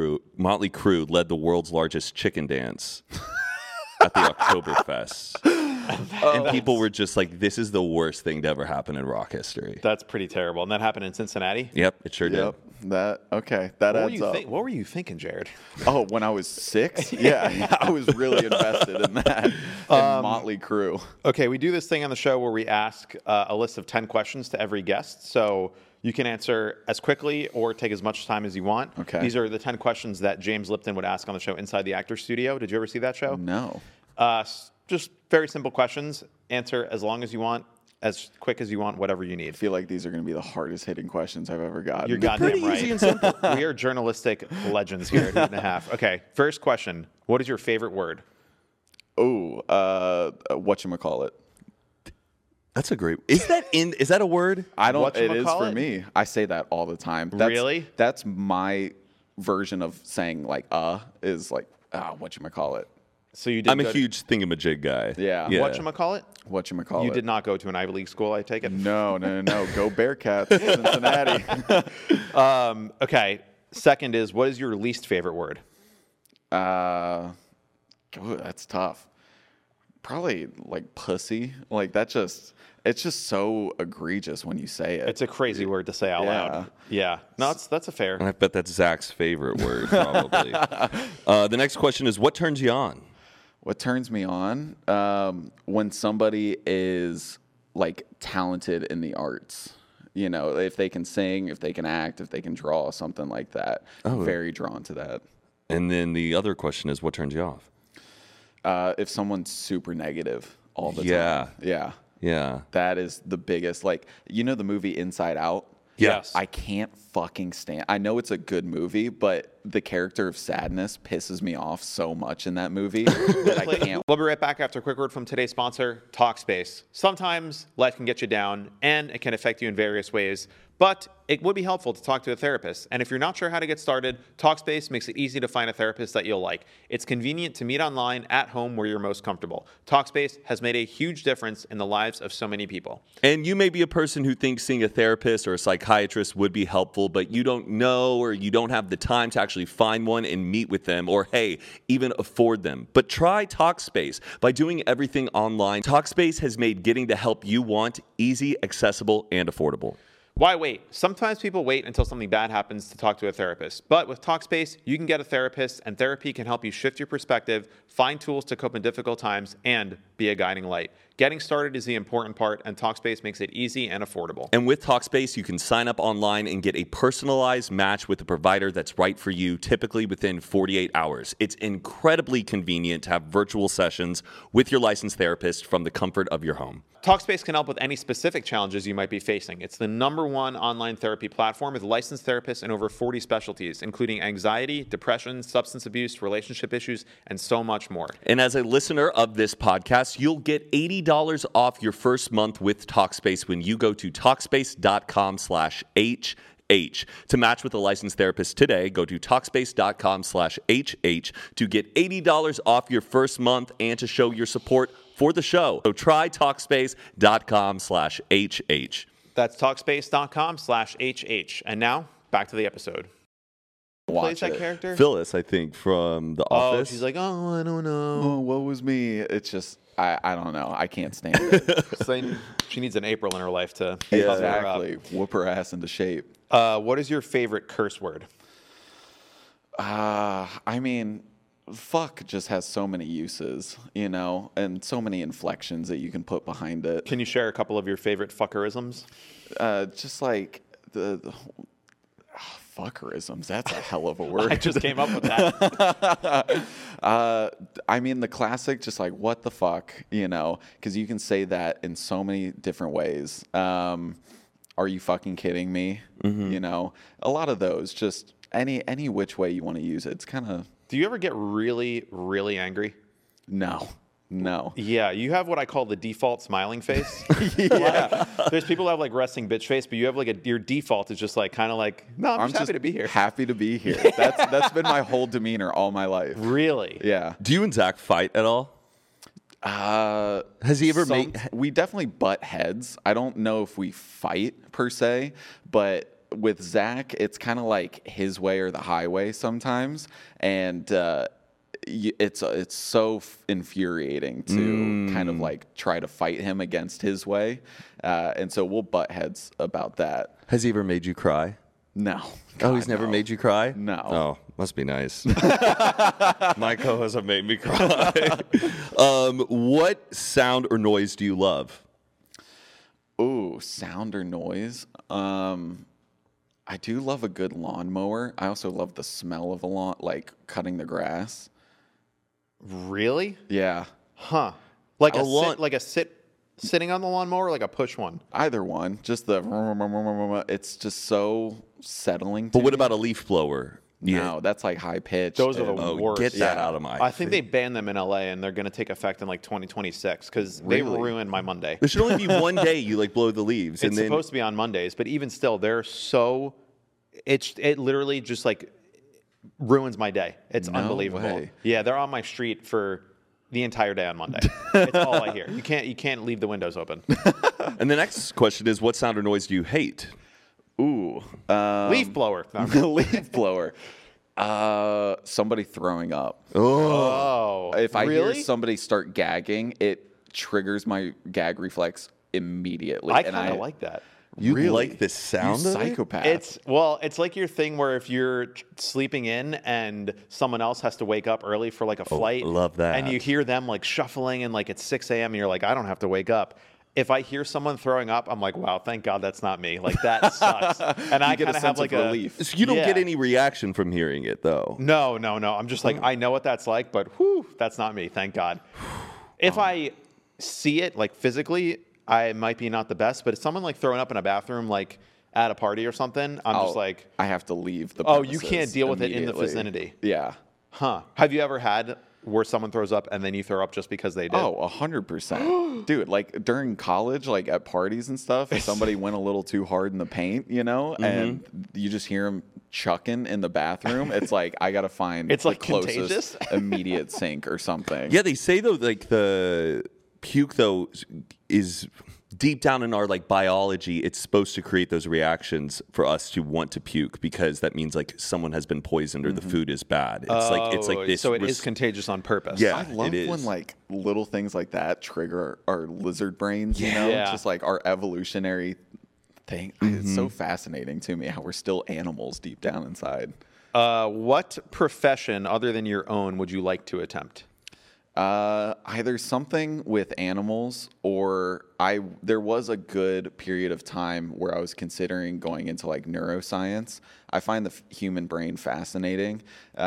Crue led the world's largest chicken dance at the Oktoberfest. And people were just like, this is the worst thing to ever happen in rock history. That's pretty terrible. And that happened in Cincinnati? Yep, it sure Yep. That What were, adds up. what were you thinking, Jared? Oh, when I was 6? Yeah, I was really invested in that. In Motley Crue. Okay, we do this thing on the show where we ask a list of 10 questions to every guest. So you can answer as quickly or take as much time as you want. Okay. These are the 10 questions that James Lipton would ask on the show Inside the Actors Studio. Did you ever see that show? No. Just very simple questions. Answer as long as you want, as quick as you want, whatever you need. I feel like these are going to be the hardest hitting questions I've ever gotten. You're goddamn Pretty right. easy and simple. We are journalistic legends here at Heat and a Half. Okay, first question. What is your favorite word? Oh, whatchamacallit. That's a great. Is that a word? I don't. It is for Whatchamacallit? me. I say that all the time. Really? That's my version of saying like is like whatchamacallit. So you did I'm a go to- huge thingamajig guy. Yeah. Whatchamacallit? Whatchamacallit. You did not go to an Ivy League school, I take it? No. Go Bearcats, Cincinnati. Okay. Second is, what is your least favorite word? Ooh, that's tough. Probably like pussy. Like it's just so egregious when you say it. It's a crazy word to say out loud. Yeah. No, that's a fair. And I bet that's Zach's favorite word, probably. The next question is, what turns you on? What turns me on when somebody is like talented in the arts. You know, if they can sing, if they can act, if they can draw, something like that. Oh. Very drawn to that. And then the other question is, what turns you off? If someone's super negative all the Yeah. time. Yeah. Yeah. That is the biggest. Like, you know the movie Inside Out? Yes. I can't fucking stand. I know it's a good movie, but the character of Sadness pisses me off so much in that movie that I can't. We'll be right back after a quick word from today's sponsor, Talkspace. Sometimes life can get you down and it can affect you in various ways, but it would be helpful to talk to a therapist. And if you're not sure how to get started, Talkspace makes it easy to find a therapist that you'll like. It's convenient to meet online at home where you're most comfortable. Talkspace has made a huge difference in the lives of so many people. And you may be a person who thinks seeing a therapist or a psychiatrist would be helpful, but you don't know or you don't have the time to actually find one and meet with them or, hey, even afford them. But try Talkspace. By doing everything online, Talkspace has made getting the help you want easy, accessible, and affordable. Why wait? Sometimes people wait until something bad happens to talk to a therapist. But with Talkspace, you can get a therapist, and therapy can help you shift your perspective, find tools to cope in difficult times, and be a guiding light. Getting started is the important part, and Talkspace makes it easy and affordable. And with Talkspace, you can sign up online and get a personalized match with a provider that's right for you, typically within 48 hours. It's incredibly convenient to have virtual sessions with your licensed therapist from the comfort of your home. Talkspace can help with any specific challenges you might be facing. It's the #1 online therapy platform with licensed therapists in over 40 specialties, including anxiety, depression, substance abuse, relationship issues, and so much more. And as a listener of this podcast, you'll get $80 off your first month with Talkspace when you go to Talkspace.com/H To match with a licensed therapist today, go to Talkspace.com/HH to get $80 off your first month and to show your support for the show. So try Talkspace.com/HH. That's Talkspace.com/HH. And now, back to the episode. Who plays that character? Phyllis, I think, from The Oh, Office. she's like, oh, I don't know. Oh, what was me? It's just, I don't know. I can't stand it. She needs an April in her life to Yeah. pump her up. Exactly. Whoop her ass into shape. What is your favorite curse word? I mean, fuck just has so many uses, you know, and so many inflections that you can put behind it. Can you share a couple of your favorite fuckerisms? Just like the fuckerisms. That's a hell of a word. I just came up with that. I mean, the classic, just like, what the fuck, you know, because you can say that in so many different ways. Are you fucking kidding me? You know, a lot of those, just any which way you want to use it. It's kind of, Do you ever get really, really angry? no. Yeah, you have what I call the default smiling face. Yeah. There's people who have like resting bitch face, but you have like your default is just like kind of like, no, I'm just happy to be here. Happy to be here. That's been my whole demeanor all my life. Really? Yeah. Do you and Zach fight at all? Has he ever made? We definitely butt heads. I don't know if we fight per se, but with Zach, it's kind of like his way or the highway sometimes, and it's so infuriating to kind of like try to fight him against his way, and so we'll butt heads about that. Has he ever made you cry? No. Oh, he's never made you cry? No. Oh, must be nice. My co-hosts have made me cry. What sound or noise do you love? Ooh, sound or noise? I do love a good lawnmower. I also love the smell of a lawn, like cutting the grass. Really? Yeah. Huh. Like A sitting on the lawnmower, or like a push one? Either one. Just it's just so settling to But what me. about a leaf blower? No, that's like high pitched. Those are the Oh, worst. get that Yeah. out of my I think they banned them in LA, and they're going to take effect in like 2026 because they Really? ruined my Monday. There should only be one day you like blow the leaves, It's and then supposed to be on Mondays, but even still, they're so. It literally just like ruins my day. It's No unbelievable. way. Yeah, they're on my street for the entire day on Monday. It's all I hear. You can't leave the windows open. And the next question is, what sound or noise do you hate? Ooh. Leaf blower. No. The leaf blower. Somebody throwing up. Oh, If I really? hear somebody start gagging, it triggers my gag reflex immediately. I kind of like that. You Really? like the sound You of it? psychopath. It's like your thing where if you're sleeping in and someone else has to wake up early for like a flight, love that. and you hear them like shuffling and like it's 6 a.m. and you're like, I don't have to wake up. If I hear someone throwing up, I'm like, wow, thank God that's not me. Like that sucks. And I get a kind of sense have like of a relief. So you don't Yeah. get any reaction from hearing it, though. No. I'm just like, I know what that's like, but whew, that's not me. Thank God. If I see it like physically, I might be not the best, but if someone like throwing up in a bathroom, like at a party or something, I'm just like, I have to leave the oh, you premises can't deal with it in the immediately. vicinity. Yeah. Huh. Have you ever had where someone throws up and then you throw up just because they did? Oh, 100%. Dude, like during college, like at parties and stuff, if somebody went a little too hard in the paint, you know, and you just hear them chucking in the bathroom, it's like, I got to find It's the like contagious? closest immediate sink or something. Yeah, they say though, like the puke though is deep down in our like biology. It's supposed to create those reactions for us to want to puke because that means like someone has been poisoned or the food is bad. It's like this. So it is contagious on purpose. Yeah. I love it is. when like little things like that trigger our lizard brains, you know, Yeah. just like our evolutionary thing. It's so fascinating to me how we're still animals deep down inside. What profession other than your own would you like to attempt? Either something with animals or there was a good period of time where I was considering going into like neuroscience. I find the human brain fascinating.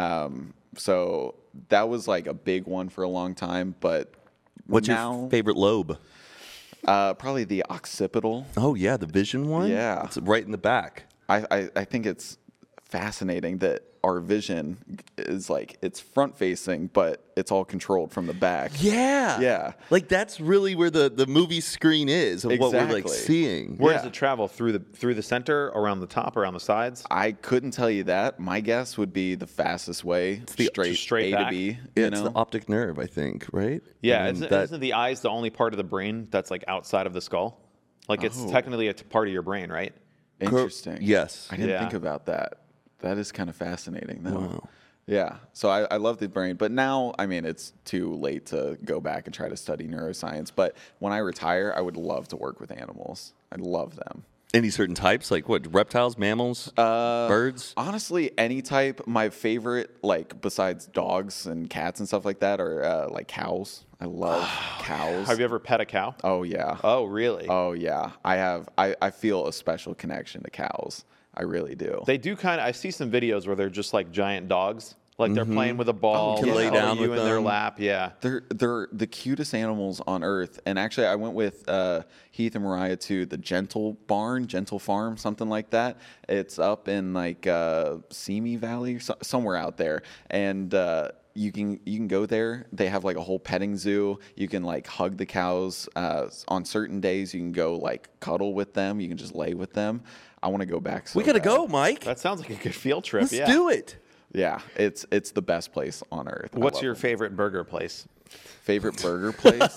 So that was like a big one for a long time, but What's now, your favorite lobe? probably the occipital. Oh yeah, the vision one. Yeah. It's right in the back. I think it's fascinating that our vision is like it's front facing, but it's all controlled from the back. Yeah. Yeah. Like that's really where the movie screen is of what we're like Exactly. seeing. Where Yeah. does it travel? Through the center, around the top, around the sides? I couldn't tell you that. My guess would be the fastest way, straight A back. to B. Yeah, You it's know? the optic nerve, I think, right? Yeah, And isn't the eyes the only part of the brain that's like outside of the skull? Like it's Oh. technically a part of your brain, right? Interesting. Yes. I didn't Yeah. think about that. That is kind of fascinating, though. Wow. Yeah. So I love the brain, but now, I mean, it's too late to go back and try to study neuroscience. But when I retire, I would love to work with animals. I love them. Any certain types, like what? Reptiles, mammals, birds? Honestly, any type. My favorite, like besides dogs and cats and stuff like that, are like cows. I love cows. Have you ever pet a cow? Oh yeah. Oh, really? Oh yeah. I have. I feel a special connection to cows. I really do. They do kind of. I see some videos where they're just like giant dogs, like they're playing with a ball. can lay just down you with in their them. lap. Yeah. They're the cutest animals on earth. And actually, I went with Heath and Mariah to the Gentle Farm, something like that. It's up in like Simi Valley, or somewhere out there. And you can go there. They have like a whole petting zoo. You can like hug the cows. On certain days, you can go like cuddle with them. You can just lay with them. I want to go back. So We gotta bad. go, Mike. That sounds like a good field trip. Let's yeah. do it. Yeah, it's the best place on earth. I What's love your them. favorite burger place? favorite burger place?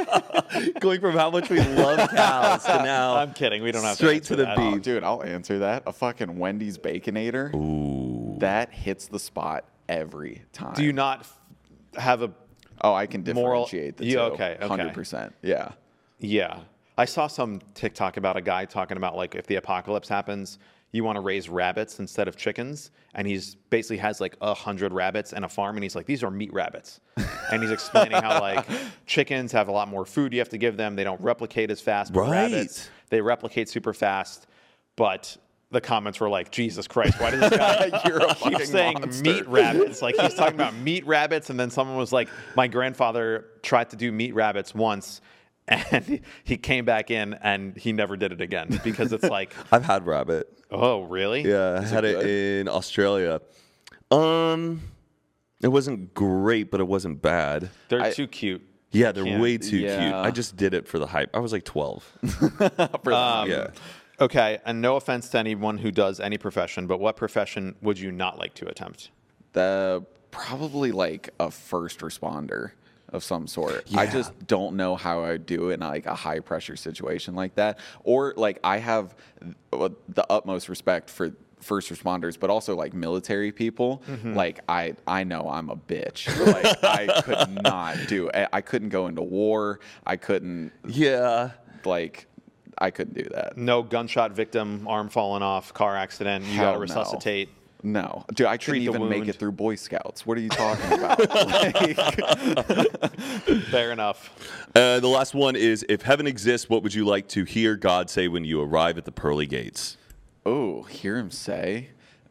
Going from how much we love cows to now. I'm kidding. We don't have straight to, to the answer that. beef. Oh, dude, I'll answer that. A fucking Wendy's Baconator. Ooh. That hits the spot every time. Do you not have a? Oh, I can Moral- differentiate the Yeah, two. okay. 100%. Yeah. Yeah, I saw some TikTok about a guy talking about like if the apocalypse happens, you want to raise rabbits instead of chickens, and he's basically has like 100 rabbits and a farm, and he's like, these are meat rabbits, and he's explaining how like chickens have a lot more food you have to give them, they don't replicate as fast, but Right. rabbits they replicate super fast, but. The comments were like, Jesus Christ, why does this guy You're a keep fucking saying monster. meat rabbits? Like he's talking about meat rabbits, and then someone was like, my grandfather tried to do meat rabbits once, and he came back in and he never did it again because it's like, I've had rabbit. oh, really? Yeah, I had it good? in Australia. It wasn't great, but it wasn't bad. They're too cute. Yeah, they're Can't- way too cute. yeah. I just did it for the hype. I was like 12. Yeah. Okay, and no offense to anyone who does any profession, but what profession would you not like to attempt? Probably like a first responder of some sort. I Yeah. just don't know how I would do it in like a high pressure situation like that. Or like I have the utmost respect for first responders, but also like military people. Like I know I'm a bitch. Like I could not do it. I couldn't go into war. I couldn't Yeah. like I couldn't do that. No gunshot victim, arm falling off, car accident, you Hell got to no. resuscitate. No, dude, I Treat couldn't the even make wound. it through Boy Scouts. What are you talking about? Like, Fair enough. The last one is, if heaven exists, what would you like to hear God say when you arrive at the pearly gates? oh, hear him say,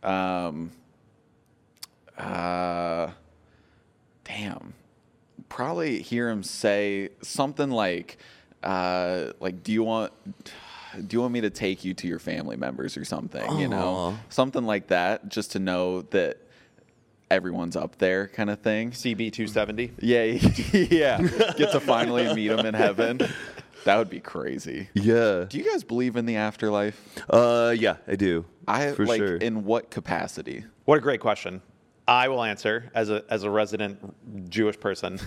damn, probably hear him say something like, do you want me to take you to your family members or something? You know, Aw. something like that, just to know that everyone's up there, kind of thing. CB 270. Yeah, yeah. Get to finally meet him in heaven. That would be crazy. Yeah. Do you guys believe in the afterlife? Yeah, I do. I For like sure. in what capacity? What a great question. I will answer as a resident Jewish person.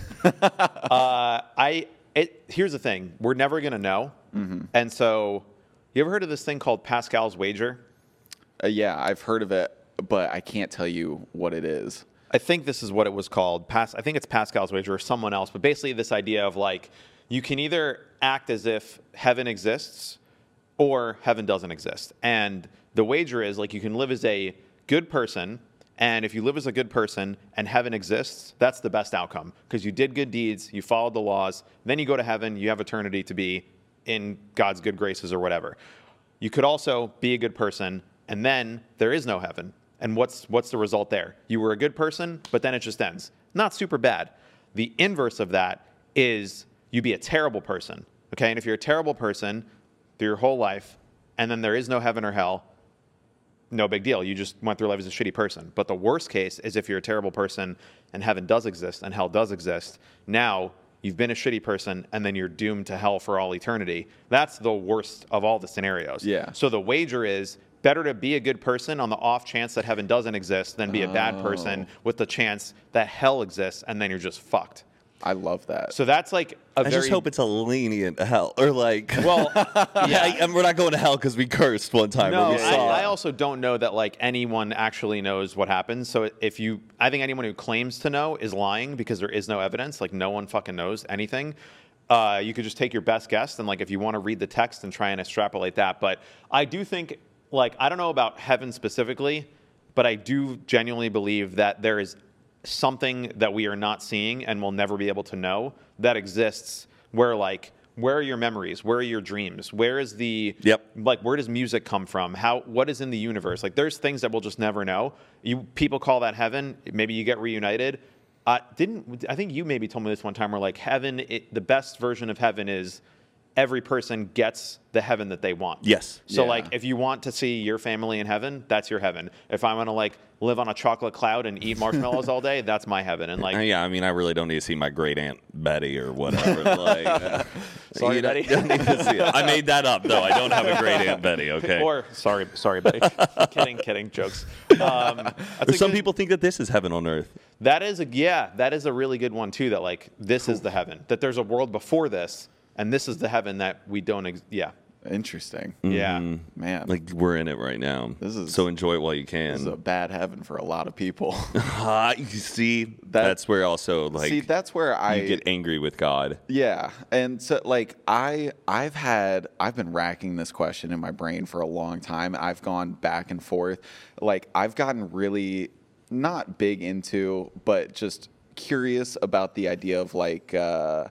Here's the thing: we're never gonna know, and so you ever heard of this thing called Pascal's wager? Yeah, I've heard of it, but I can't tell you what it is. I think this is what it was called. I think it's Pascal's wager or someone else, but basically this idea of like you can either act as if heaven exists or heaven doesn't exist, and the wager is like you can live as a good person. And if you live as a good person and heaven exists, that's the best outcome because you did good deeds, you followed the laws, then you go to heaven, you have eternity to be in God's good graces or whatever. You could also be a good person and then there is no heaven. And what's the result there? You were a good person, but then it just ends. Not super bad. The inverse of that is you be a terrible person. Okay, and if you're a terrible person through your whole life and then there is no heaven or hell, no big deal. You just went through life as a shitty person. But the worst case is if you're a terrible person and heaven does exist and hell does exist. Now you've been a shitty person and then you're doomed to hell for all eternity. That's the worst of all the scenarios. Yeah. So the wager is better to be a good person on the off chance that heaven doesn't exist than be a bad person with the chance that hell exists and then you're just fucked. I love that. So that's like a I very... just hope it's a lenient hell, or like, Well, yeah. we're not going to hell because we cursed one time. No, or we saw. I also don't know that like anyone actually knows what happens. So I think anyone who claims to know is lying because there is no evidence. Like no one fucking knows anything. You could just take your best guess and like if you want to read the text and try and extrapolate that. But I do think like I don't know about heaven specifically, but I do genuinely believe that there is something that we are not seeing and will never be able to know that exists where are your memories, where are your dreams, where is the like where does music come from, what is in the universe, like there's things that we'll just never know. People call that heaven. Maybe you get reunited. I think you maybe told me this one time where like heaven, the best version of heaven is every person gets the heaven that they want. Yes. So Yeah. like if you want to see your family in heaven, that's your heaven. If I want to like live on a chocolate cloud and eat marshmallows all day, that's my heaven. And like Yeah, I mean, I really don't need to see my great aunt Betty or whatever. Like, Sorry, you don't- Betty. don't need to see it. I made that up though. I don't have a great aunt Betty. Okay. Or sorry, Betty. kidding, jokes. Some people think that this is heaven on earth. That is a really good one too. That like this is the heaven. That there's a world before this, and this is the heaven that we don't. Interesting. Yeah. Man. Like we're in it right now. So enjoy it while you can. This is a bad heaven for a lot of people. You see, that's where also like See, that's where you get angry with God. Yeah, and so like I've been racking this question in my brain for a long time. I've gone back and forth. Like I've gotten really not big into, but just curious about the idea of like a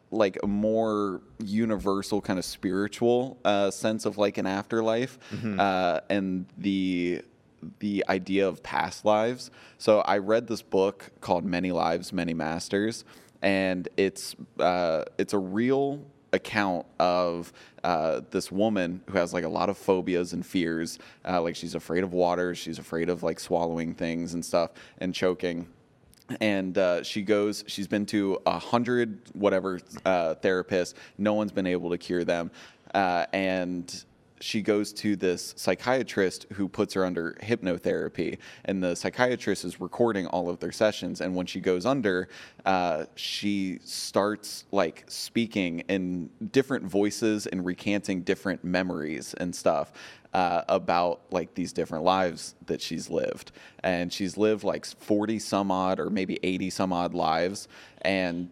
more universal kind of spiritual sense of like an afterlife, and the idea of past lives. So I read this book called Many Lives, Many Masters, and it's a real account of this woman who has like a lot of phobias and fears. Like she's afraid of water, she's afraid of like swallowing things and stuff and choking. And she's been to 100 whatever therapists. No one's been able to cure them. And she goes to this psychiatrist who puts her under hypnotherapy. And the psychiatrist is recording all of their sessions. And when she goes under, she starts like speaking in different voices and recanting different memories and stuff. About like these different lives that she's lived, and she's lived like 40 some odd or maybe 80 some odd lives, and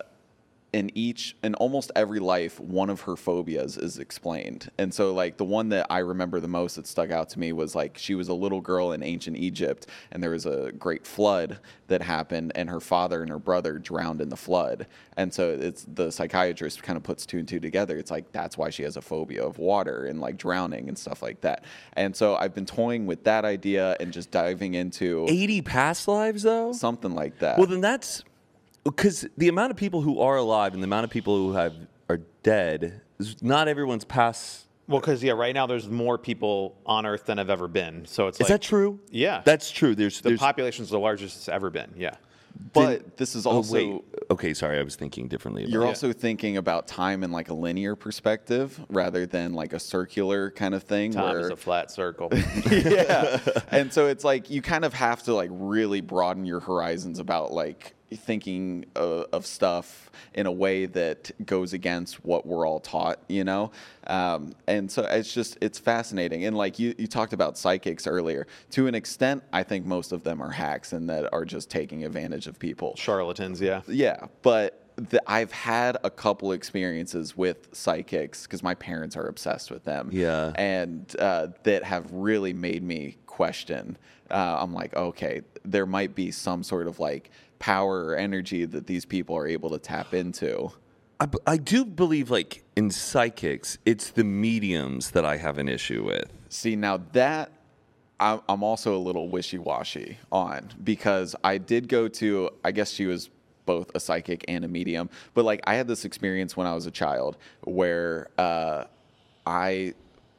in almost every life, one of her phobias is explained. And so like the one that I remember the most that stuck out to me was like she was a little girl in ancient Egypt, and there was a great flood that happened, and her father and her brother drowned in the flood. And so it's the psychiatrist kind of puts two and two together. It's like that's why she has a phobia of water and like drowning and stuff like that. And so I've been toying with that idea and just diving into 80 past lives though? something like that. Well, then that's because the amount of people who are alive and the amount of people who are dead, not everyone's past. Well, because right now there's more people on Earth than have ever been. So it's Is that true? Yeah. That's true. There's population's the largest it's ever been. Yeah. but this is also wait. Okay, sorry, I was thinking differently. You're About also thinking about time in like a linear perspective rather than like a circular kind of thing. Time where, is a flat circle. yeah. And so it's like you kind of have to like really broaden your horizons about like thinking of stuff in a way that goes against what we're all taught, you know? And so it's fascinating. And like you talked about psychics earlier. To an extent, I think most of them are hacks and that are just taking advantage of people. Charlatans, yeah. Yeah, but I've had a couple experiences with psychics because my parents are obsessed with them. Yeah. And that have really made me question. I'm like, okay, there might be some sort of like power or energy that these people are able to tap into. I do believe, like, in psychics, it's the mediums that I have an issue with. See, now that I'm also a little wishy-washy on, because I did go to, I guess she was both a psychic and a medium, but like I had this experience when I was a child where I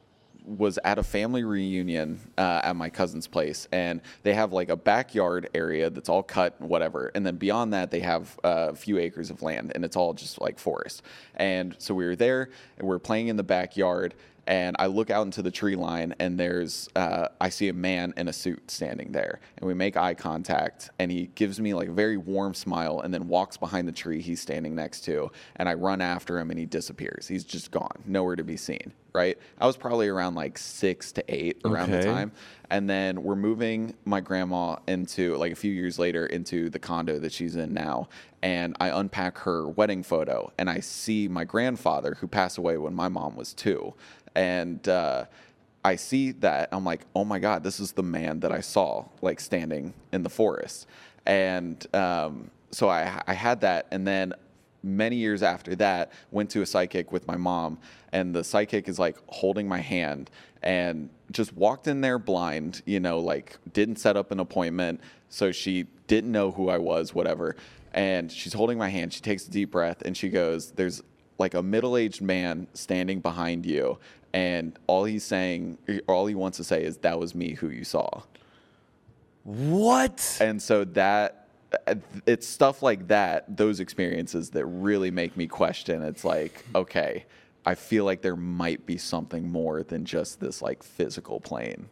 was at a family reunion at my cousin's place, and they have like a backyard area that's all cut, whatever, and then beyond that they have a few acres of land, and it's all just like forest. And so we were there, and we're playing in the backyard. And I look out into the tree line, and there's I see a man in a suit standing there, and we make eye contact, and he gives me like a very warm smile, and then walks behind the tree he's standing next to, and I run after him, and he disappears. He's just gone, nowhere to be seen. Right? I was probably around like 6 to 8 around the time, and then we're moving my grandma into like a few years later into the condo that she's in now, and I unpack her wedding photo, and I see my grandfather who passed away when my mom was 2. And I see that, I'm like, oh my God, this is the man that I saw like standing in the forest. And so I had that, and then many years after that, went to a psychic with my mom, and the psychic is like holding my hand and just walked in there blind, you know, like didn't set up an appointment, so she didn't know who I was, whatever. And she's holding my hand, she takes a deep breath, and she goes, there's like a middle-aged man standing behind you, and all he wants to say is, that was me who you saw. What? And so that, it's stuff like that, those experiences that really make me question. It's like, okay, I feel like there might be something more than just this like physical plane.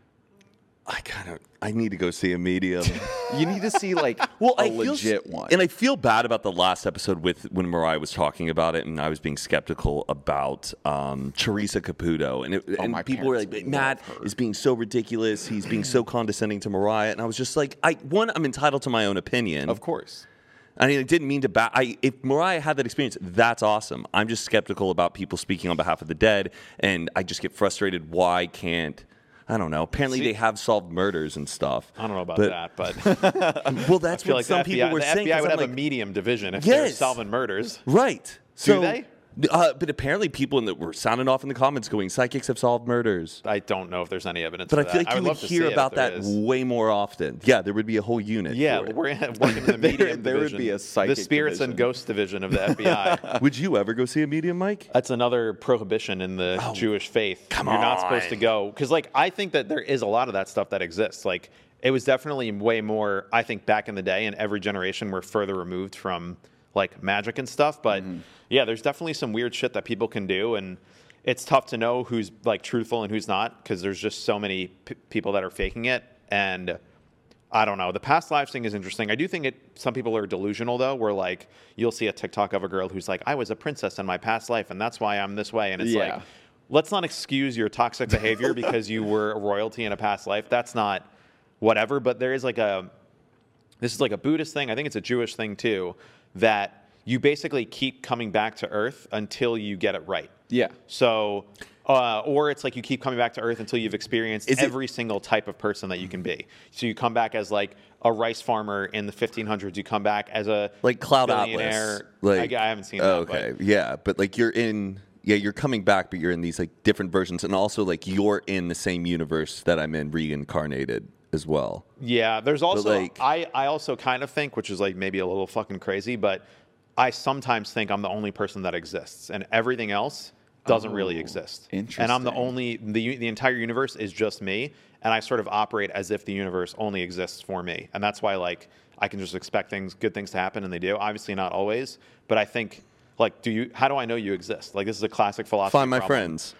I need to go see a medium. You need to see like a legit one. And I feel bad about the last episode when Mariah was talking about it, and I was being skeptical about Teresa Caputo, and people were like, Matt is being so ridiculous. He's being so condescending to Mariah, and I was just like, I'm entitled to my own opinion, of course. I mean, I didn't mean to if Mariah had that experience, that's awesome. I'm just skeptical about people speaking on behalf of the dead, and I just get frustrated. Why can't I don't know. Apparently, they have solved murders and stuff. I don't know about that, but well, that's what like some people were saying. The FBI would have a medium division if they're solving murders, right? Do they? But apparently, people were sounding off in the comments going, "Psychics have solved murders." I don't know if there's any evidence. But for I feel that. like you would hear about that way more often. Yeah, there would be a whole unit. Yeah, for it. we're working in the medium there division. Would be a psychic the spirits division. and ghosts division of the FBI. Would you ever go see a medium, Mike? That's another prohibition in the Jewish faith. You're not supposed to go because, like, I think that there is a lot of that stuff that exists. Like, it was definitely way more. I think back in the day, and every generation, we're further removed from like magic and stuff, but yeah, there's definitely some weird shit that people can do, and it's tough to know who's like truthful and who's not because there's just so many people that are faking it. And I don't know. The past lives thing is interesting. I do think some people are delusional though, where like you'll see a TikTok of a girl who's like, I was a princess in my past life, and that's why I'm this way. And it's like, let's not excuse your toxic behavior because you were a royalty in a past life. That's not whatever. But there is this is like a Buddhist thing. I think it's a Jewish thing too, that you basically keep coming back to Earth until you get it right. Yeah. So, or it's like you keep coming back to Earth until you've experienced every single type of person that you can be. So you come back as like a rice farmer in the 1500s. You come back as a like Cloud billionaire. Atlas. Like, I haven't seen that. Okay. Yeah, but like you're coming back, but you're in these like different versions, and also like you're in the same universe that I'm in, reincarnated as well. Yeah, there's also like, I also kind of think, which is like maybe a little fucking crazy, but I sometimes think I'm the only person that exists, and everything else doesn't really exist. Interesting. And I'm the entire universe is just me, and I sort of operate as if the universe only exists for me, and that's why like I can just expect good things to happen, and they do. Obviously not always, but I think. Like, how do I know you exist? Like, this is a classic philosophy Find my friends.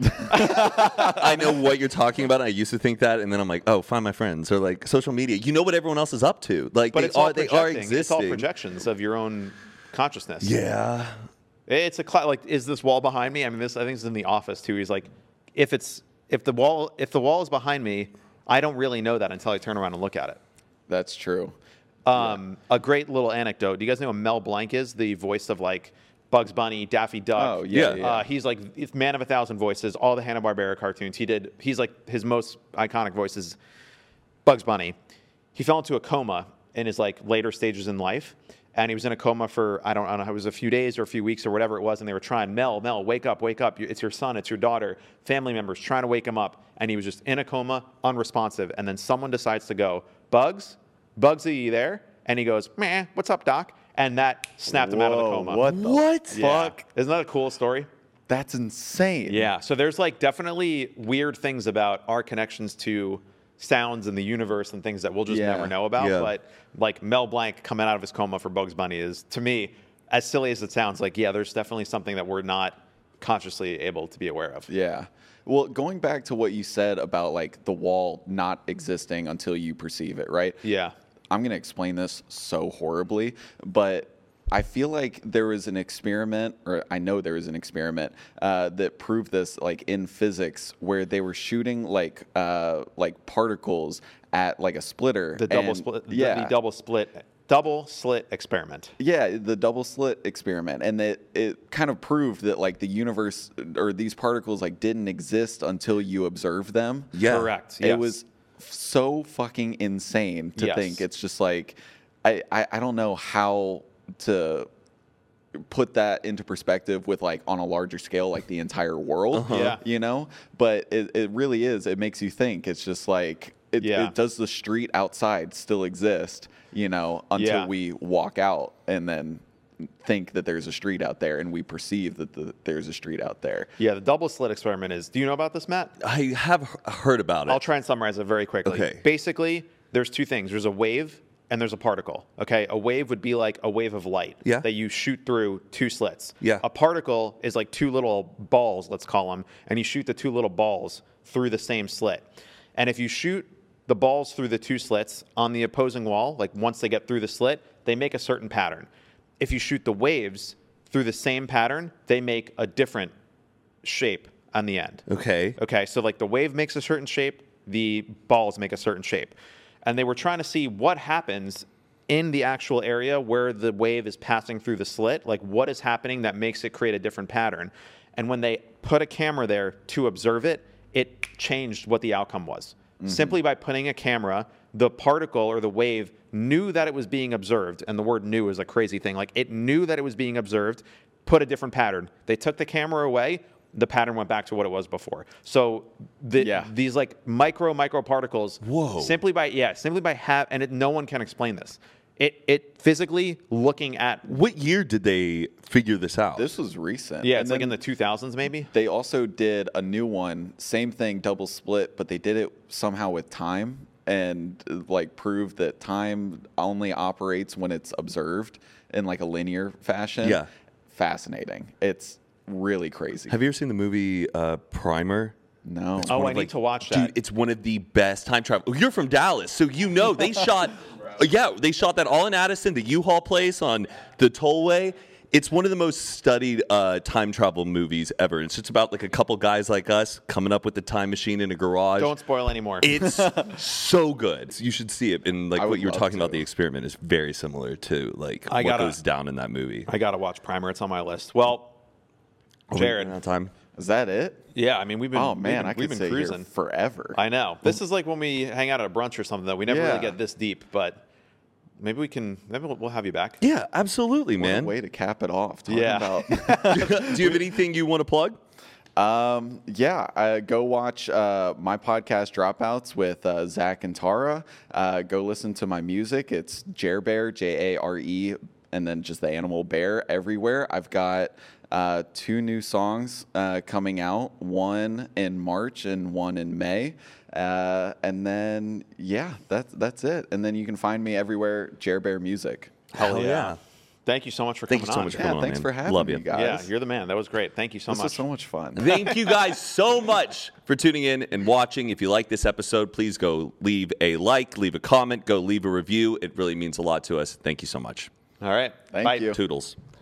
I know what you're talking about. I used to think that, and then I'm like, oh, find my friends. Or like social media. You know what everyone else is up to. Like, but they are existing. It's all projections of your own consciousness. Yeah. It's like, is this wall behind me? I mean, I think it's in The Office too. He's like, if the wall is behind me, I don't really know that until I turn around and look at it. That's true. A great little anecdote. Do you guys know who Mel Blanc is? The voice of like Bugs Bunny, Daffy Duck. Oh, yeah. He's like man of 1,000 voices, all the Hanna-Barbera cartoons. He's like, his most iconic voice is Bugs Bunny. He fell into a coma in his like later stages in life. And he was in a coma for, I don't know, it was a few days or a few weeks or whatever it was. And they were trying, Mel, wake up. It's your son, it's your daughter, family members trying to wake him up. And he was just in a coma, unresponsive. And then someone decides to go, Bugs, are you there? And he goes, meh, what's up, doc? And that snapped him out of the coma. What the fuck? Isn't that a cool story? That's insane. Yeah. So there's like definitely weird things about our connections to sounds in the universe and things that we'll just Yeah. never know about. Yeah. But like Mel Blanc coming out of his coma for Bugs Bunny is, to me, as silly as it sounds, like, yeah, there's definitely something that we're not consciously able to be aware of. Yeah. Well, going back to what you said about like the wall not existing until you perceive it, right? Yeah. I'm going to explain this so horribly, but I feel like there was an experiment, or I know there was an experiment that proved this, like in physics, where they were shooting like particles at like a splitter. The double and- split. Yeah. The double slit experiment. Yeah, the double slit experiment, and it kind of proved that like the universe or these particles like didn't exist until you observed them. Yeah. Correct. It Yes. was so fucking insane to Yes. think. It's just like I don't know how to put that into perspective with like on a larger scale, like the entire world. Yeah. You know? But it really is. It makes you think. It's just like does the street outside still exist, you know, until Yeah. we walk out and then think that there's a street out there and we perceive that there's a street out there. Yeah, the double slit experiment is. Do you know about this, Matt? I have heard about it. I'll try and summarize it very quickly. Okay. Basically, there's two things. There's a wave and there's a particle. Okay. A wave would be like a wave of light Yeah. that you shoot through two slits. Yeah. A particle is like two little balls, let's call them, and you shoot the two little balls through the same slit. And if you shoot the balls through the two slits on the opposing wall, like once they get through the slit, they make a certain pattern. If you shoot the waves through the same pattern, they make a different shape on the end. Okay. Okay, so like the wave makes a certain shape, the balls make a certain shape. And they were trying to see what happens in the actual area where the wave is passing through the slit, like what is happening that makes it create a different pattern. And when they put a camera there to observe it, it changed what the outcome was. Simply by putting a camera, the particle or the wave knew that it was being observed, and the word knew is a crazy thing. Like it knew that it was being observed, put a different pattern. They took the camera away, the pattern went back to what it was before. So these like micro particles, Whoa. simply by no one can explain this. It physically looking at, What year did they figure this out? This was recent. yeah, And it's like then in the 2000s maybe. they also did a new one, same thing, double split, but they did it somehow with time and like proved that time only operates when it's observed in like a linear fashion. Yeah. Fascinating. It's really crazy. Have you ever seen the movie Primer? No. Oh, One I of, need like- to watch that. Dude, it's one of the best time travel. You're from Dallas, so you know they shot. Yeah, they shot that all in Addison, the U-Haul place on the tollway. It's one of the most studied time travel movies ever. It's just about like a couple guys like us coming up with the time machine in a garage. Don't spoil anymore. It's so good. So you should see it. And like I what would you were love talking about, to. the experiment is very similar to like I what gotta- goes down in that movie. I gotta watch Primer. It's on my list. Well, Are we Jared. running out of time. Is that it? Yeah, I mean we've been. Oh man, I we've could been stay cruising. here forever. I know. This is like when we hang out at a brunch or something. Though we never really Yeah. get this deep, but maybe we can. Maybe we'll have you back. Yeah, absolutely, What man. a way to cap it off. Talking Yeah. about Do you have anything you want to plug? go watch my podcast Dropouts with Zach and Tara. Go listen to my music. It's Jare, Jare, and then just the animal bear everywhere. I've got 2 new songs coming out, one in March and one in May. And then, that's it. And then you can find me everywhere, Jare Bear Music. Hell Hell yeah. yeah. Thank you so much for Thank coming you so on. much for Yeah, coming on, thanks man. for having Love me, you. guys. Yeah, you're the man. That was great. Thank you so This much. was so much fun. Thank you guys so much for tuning in and watching. If you like this episode, please go leave a like, leave a comment, go leave a review. It really means a lot to us. Thank you so much. All right. Thank Bye. you. Toodles.